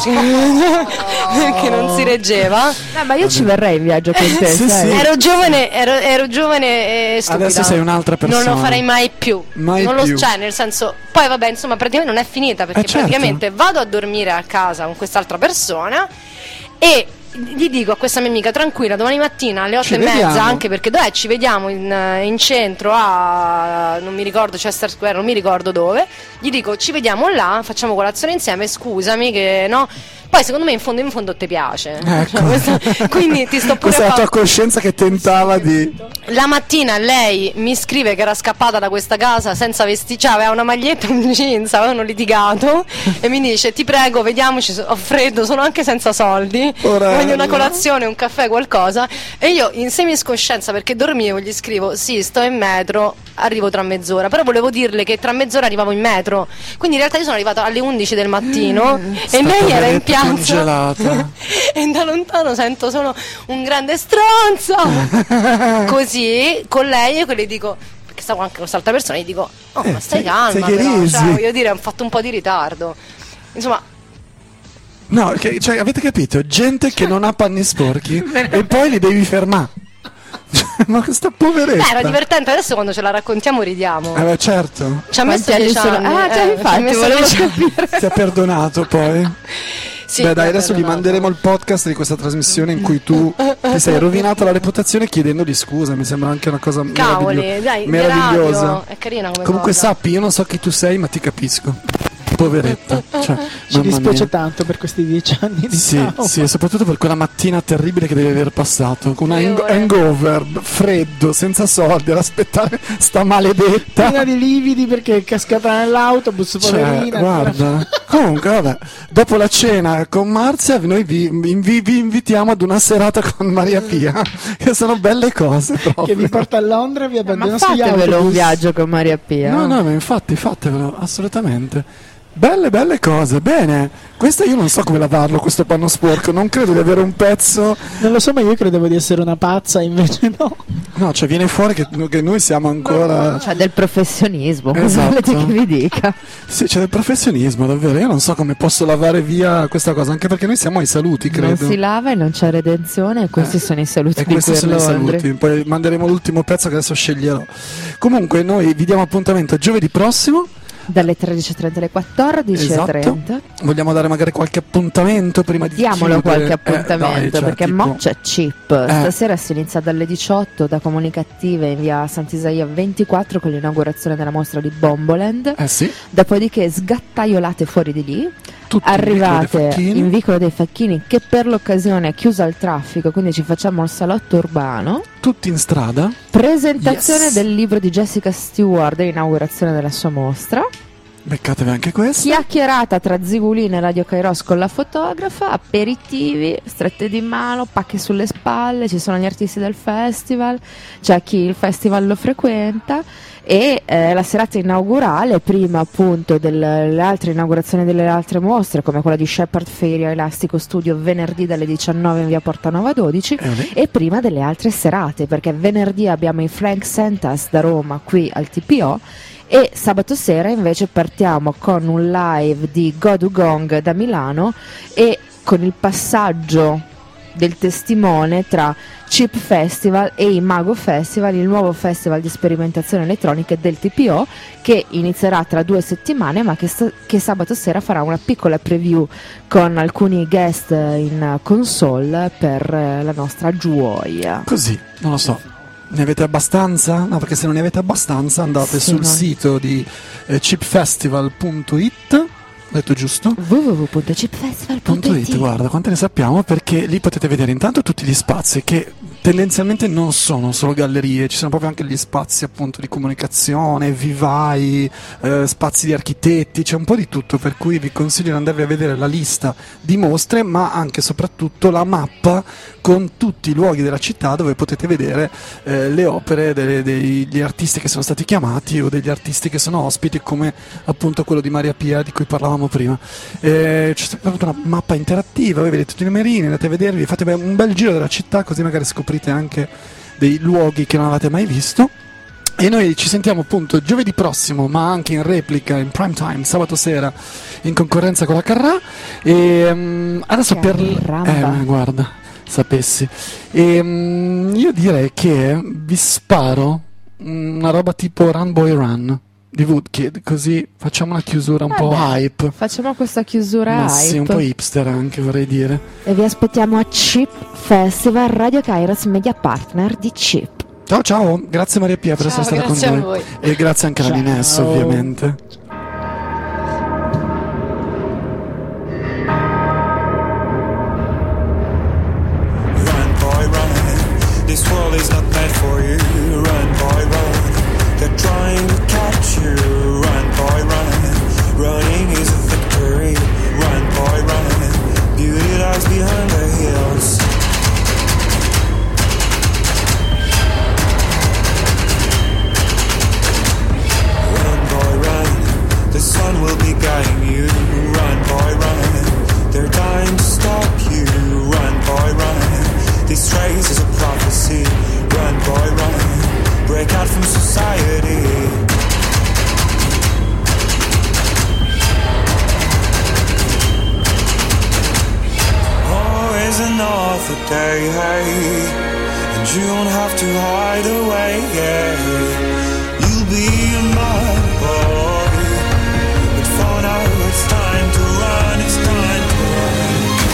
perché non si reggeva. Eh, ma io ci verrei in viaggio con te, Sì, sai? sì. Ero giovane, ero, ero giovane e stupida. Adesso sei un'altra persona. Non lo farei mai più. Mai non più. Lo, cioè, nel senso, poi vabbè, insomma, praticamente non è finita perché Eh, certo. praticamente vado a dormire a casa con quest'altra persona e gli dico a questa mia amica: tranquilla, domani mattina alle otto Ci e mezza, vediamo. anche perché dov'è? Ci vediamo in, in centro a, non mi ricordo, Chester Square, non mi ricordo dove. Gli dico: ci vediamo là, facciamo colazione insieme, scusami che no. Poi secondo me in fondo in fondo ti piace. Ecco. Cioè, questo- quindi ti sto pure Questa è a la fa- tua coscienza che tentava di... La mattina lei mi scrive che era scappata da questa casa senza vestiti, cioè aveva una maglietta e un jeans, avevano litigato e mi dice: ti prego, vediamoci, so- ho freddo, sono anche senza soldi, Porello. voglio una colazione, un caffè, qualcosa. E io in semiscoscienza, perché dormivo, gli scrivo: sì, sto in metro, arrivo tra mezz'ora, però volevo dirle che tra mezz'ora arrivavo in metro, quindi in realtà io sono arrivata alle undici del mattino Mm, e lei era in piazza congelata. e da lontano sento solo un grande stronzo così con lei, e le dico, perché stavo anche con quest'altra persona, gli dico oh Eh, ma stai sei- calma, sei però, che cioè, risi. voglio dire, ho fatto un po' di ritardo, insomma. No, che- cioè, avete capito? Gente che non ha panni sporchi e poi li devi fermare. Ma questa poveretta. Beh, era divertente, adesso quando ce la raccontiamo ridiamo. Eh beh, certo. Ci ha messo Quanti anni dieci sono? anni. Ah, già, eh, infatti, ci ha messo volevo dieci anni. capire. Ti ha perdonato poi? Sì, Beh, dai, mi ha adesso gli perdonato. manderemo il podcast di questa trasmissione in cui tu ti sei rovinato la reputazione chiedendogli scusa. Mi sembra anche una cosa Cavoli, meraviglio- dai, meravigliosa. radio, è carina come Comunque cosa. sappi, io non so chi tu sei, ma ti capisco. Poveretta. Cioè, Ci mamma dispiace mia. tanto per questi dieci anni di Sì, trauma. sì, e soprattutto per quella mattina terribile che devi aver passato, con una Tre hang- ore. hangover, freddo, senza soldi, ad aspettare sta maledetta. Piena di lividi perché è cascata nell'autobus, Cioè, poverina. guarda, comunque, vabbè, dopo la cena con Marzia, noi vi, invi- vi invitiamo ad una serata con Maria Pia, che sono belle cose che proprio. vi porta a Londra e vi Ma abbandona sugli fatevelo un autobus. viaggio con Maria Pia. No, no, ma infatti, fatevelo, assolutamente. Belle, belle cose, bene. Questa io non so come lavarlo, questo panno sporco, non credo di avere un pezzo. Non lo so, ma io credevo di essere una pazza, invece no. No, cioè viene fuori che, che noi siamo ancora... Cioè del professionismo, cosa Esatto. volete che vi dica? Sì, c'è del professionismo, davvero. Io non so come posso lavare via questa cosa, anche perché noi siamo ai saluti, Non credo. si lava e non c'è redenzione, e questi Eh, sono i saluti E di questi sono i Queer Laundry. saluti. Poi manderemo l'ultimo pezzo che adesso sceglierò. Comunque, noi vi diamo appuntamento giovedì prossimo. Dalle tredici e trenta alle quattordici e trenta. Esatto. Vogliamo dare magari qualche appuntamento prima di Diamolo chiudere? qualche Eh, dai, appuntamento, cioè, perché tipo- mo c'è Chip. Eh. Stasera si inizia dalle diciotto da Comunicative in via Sant'Isaia ventiquattro con l'inaugurazione della mostra di Bomboland. Eh sì, Dopodiché sgattaiolate fuori di lì, tutti in Vicolo dei arrivate Facchini. in Vicolo dei Facchini, che per l'occasione è chiusa al traffico, quindi ci facciamo il salotto urbano. Tutti in strada. Presentazione Yes. del libro di Jessica Stewart e inaugurazione della sua mostra. Beccatevi anche questo. Chiacchierata tra Zigulina e Radio Kairos con la fotografa, aperitivi, strette di mano, pacche sulle spalle, ci sono gli artisti del festival, c'è chi il festival lo frequenta e eh, la serata inaugurale, prima appunto delle altre inaugurazioni delle altre mostre come quella di Shepard Fairey Elastico Studio venerdì dalle diciannove in via Portanova dodici Eh, vabbè. e prima delle altre serate, perché venerdì abbiamo i Frank Sentas da Roma qui al T P O e sabato sera invece partiamo con un live di Godu Gong da Milano e con il passaggio del testimone tra Chip Festival e Imago Festival, il nuovo festival di sperimentazione elettronica del T P O che inizierà tra due settimane ma che, sta- che sabato sera farà una piccola preview con alcuni guest in console per eh, la nostra gioia. Così, non lo so. Ne avete abbastanza? No, perché se non ne avete abbastanza andate Sì, sul no. sito di eh, chip festival punto it. Ho detto giusto? w w w punto chip festival punto Punto it, guarda, quante ne sappiamo, perché lì potete vedere intanto tutti gli spazi che tendenzialmente non sono solo gallerie, ci sono proprio anche gli spazi appunto di comunicazione, vivai, eh, spazi di architetti, c'è un po' di tutto, per cui vi consiglio di andarvi a vedere la lista di mostre, ma anche e soprattutto la mappa con tutti i luoghi della città dove potete vedere eh, le opere delle- degli artisti che sono stati chiamati o degli artisti che sono ospiti, come appunto quello di Maria Pia di cui parlavamo prima. Eh, c'è proprio una mappa interattiva, voi vedete tutti i numerini, andate a vedervi, fate un bel giro della città, così magari scoprite anche dei luoghi che non avete mai visto. E noi ci sentiamo appunto giovedì prossimo, ma anche in replica, in prime time, sabato sera, in concorrenza con la Carrà. E mm, adesso per... Caramba. Eh, ma guarda, sapessi. E mm, io direi che vi sparo una roba tipo Run Boy Run di Woodkid, così facciamo una chiusura un po' Vabbè. hype. Facciamo questa chiusura Ma hype. sì, un po' hipster anche, vorrei dire. E vi aspettiamo a Chip Festival, Radio Kairos, media partner di Chip. Ciao ciao, grazie Maria Pia per Ciao, essere stata grazie con a noi. voi. E grazie anche alla Ciao. Liness, ovviamente. Run, boy, run. This world is not meant for you. Run, boy, run. They're trying to catch you. Run, boy, run. Running is a victory. Run, boy, run. Beauty lies behind the hills. hey. And you don't have to hide away, yeah. You'll be my boy. But for now it's time to run, it's time to run.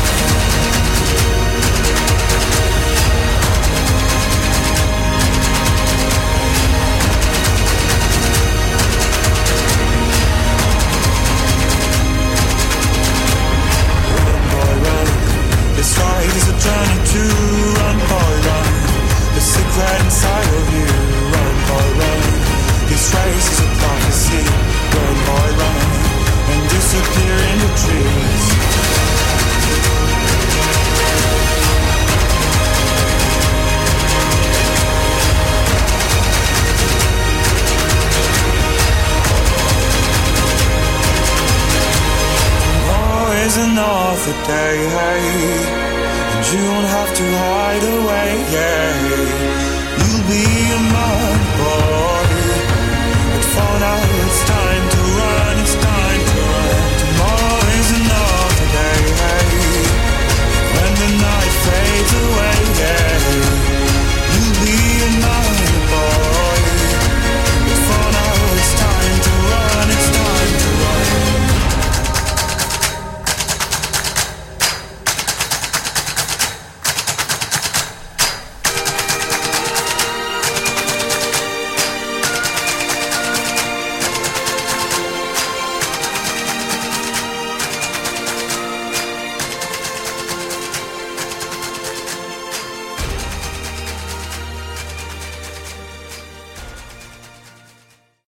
This ride is a journey to run, boy, run. The secret inside of you, run, boy, run. This race is a prophecy, run, boy, run. And disappear in the trees. Is another day, hey. And you don't have to hide away, yeah. You'll be a mother.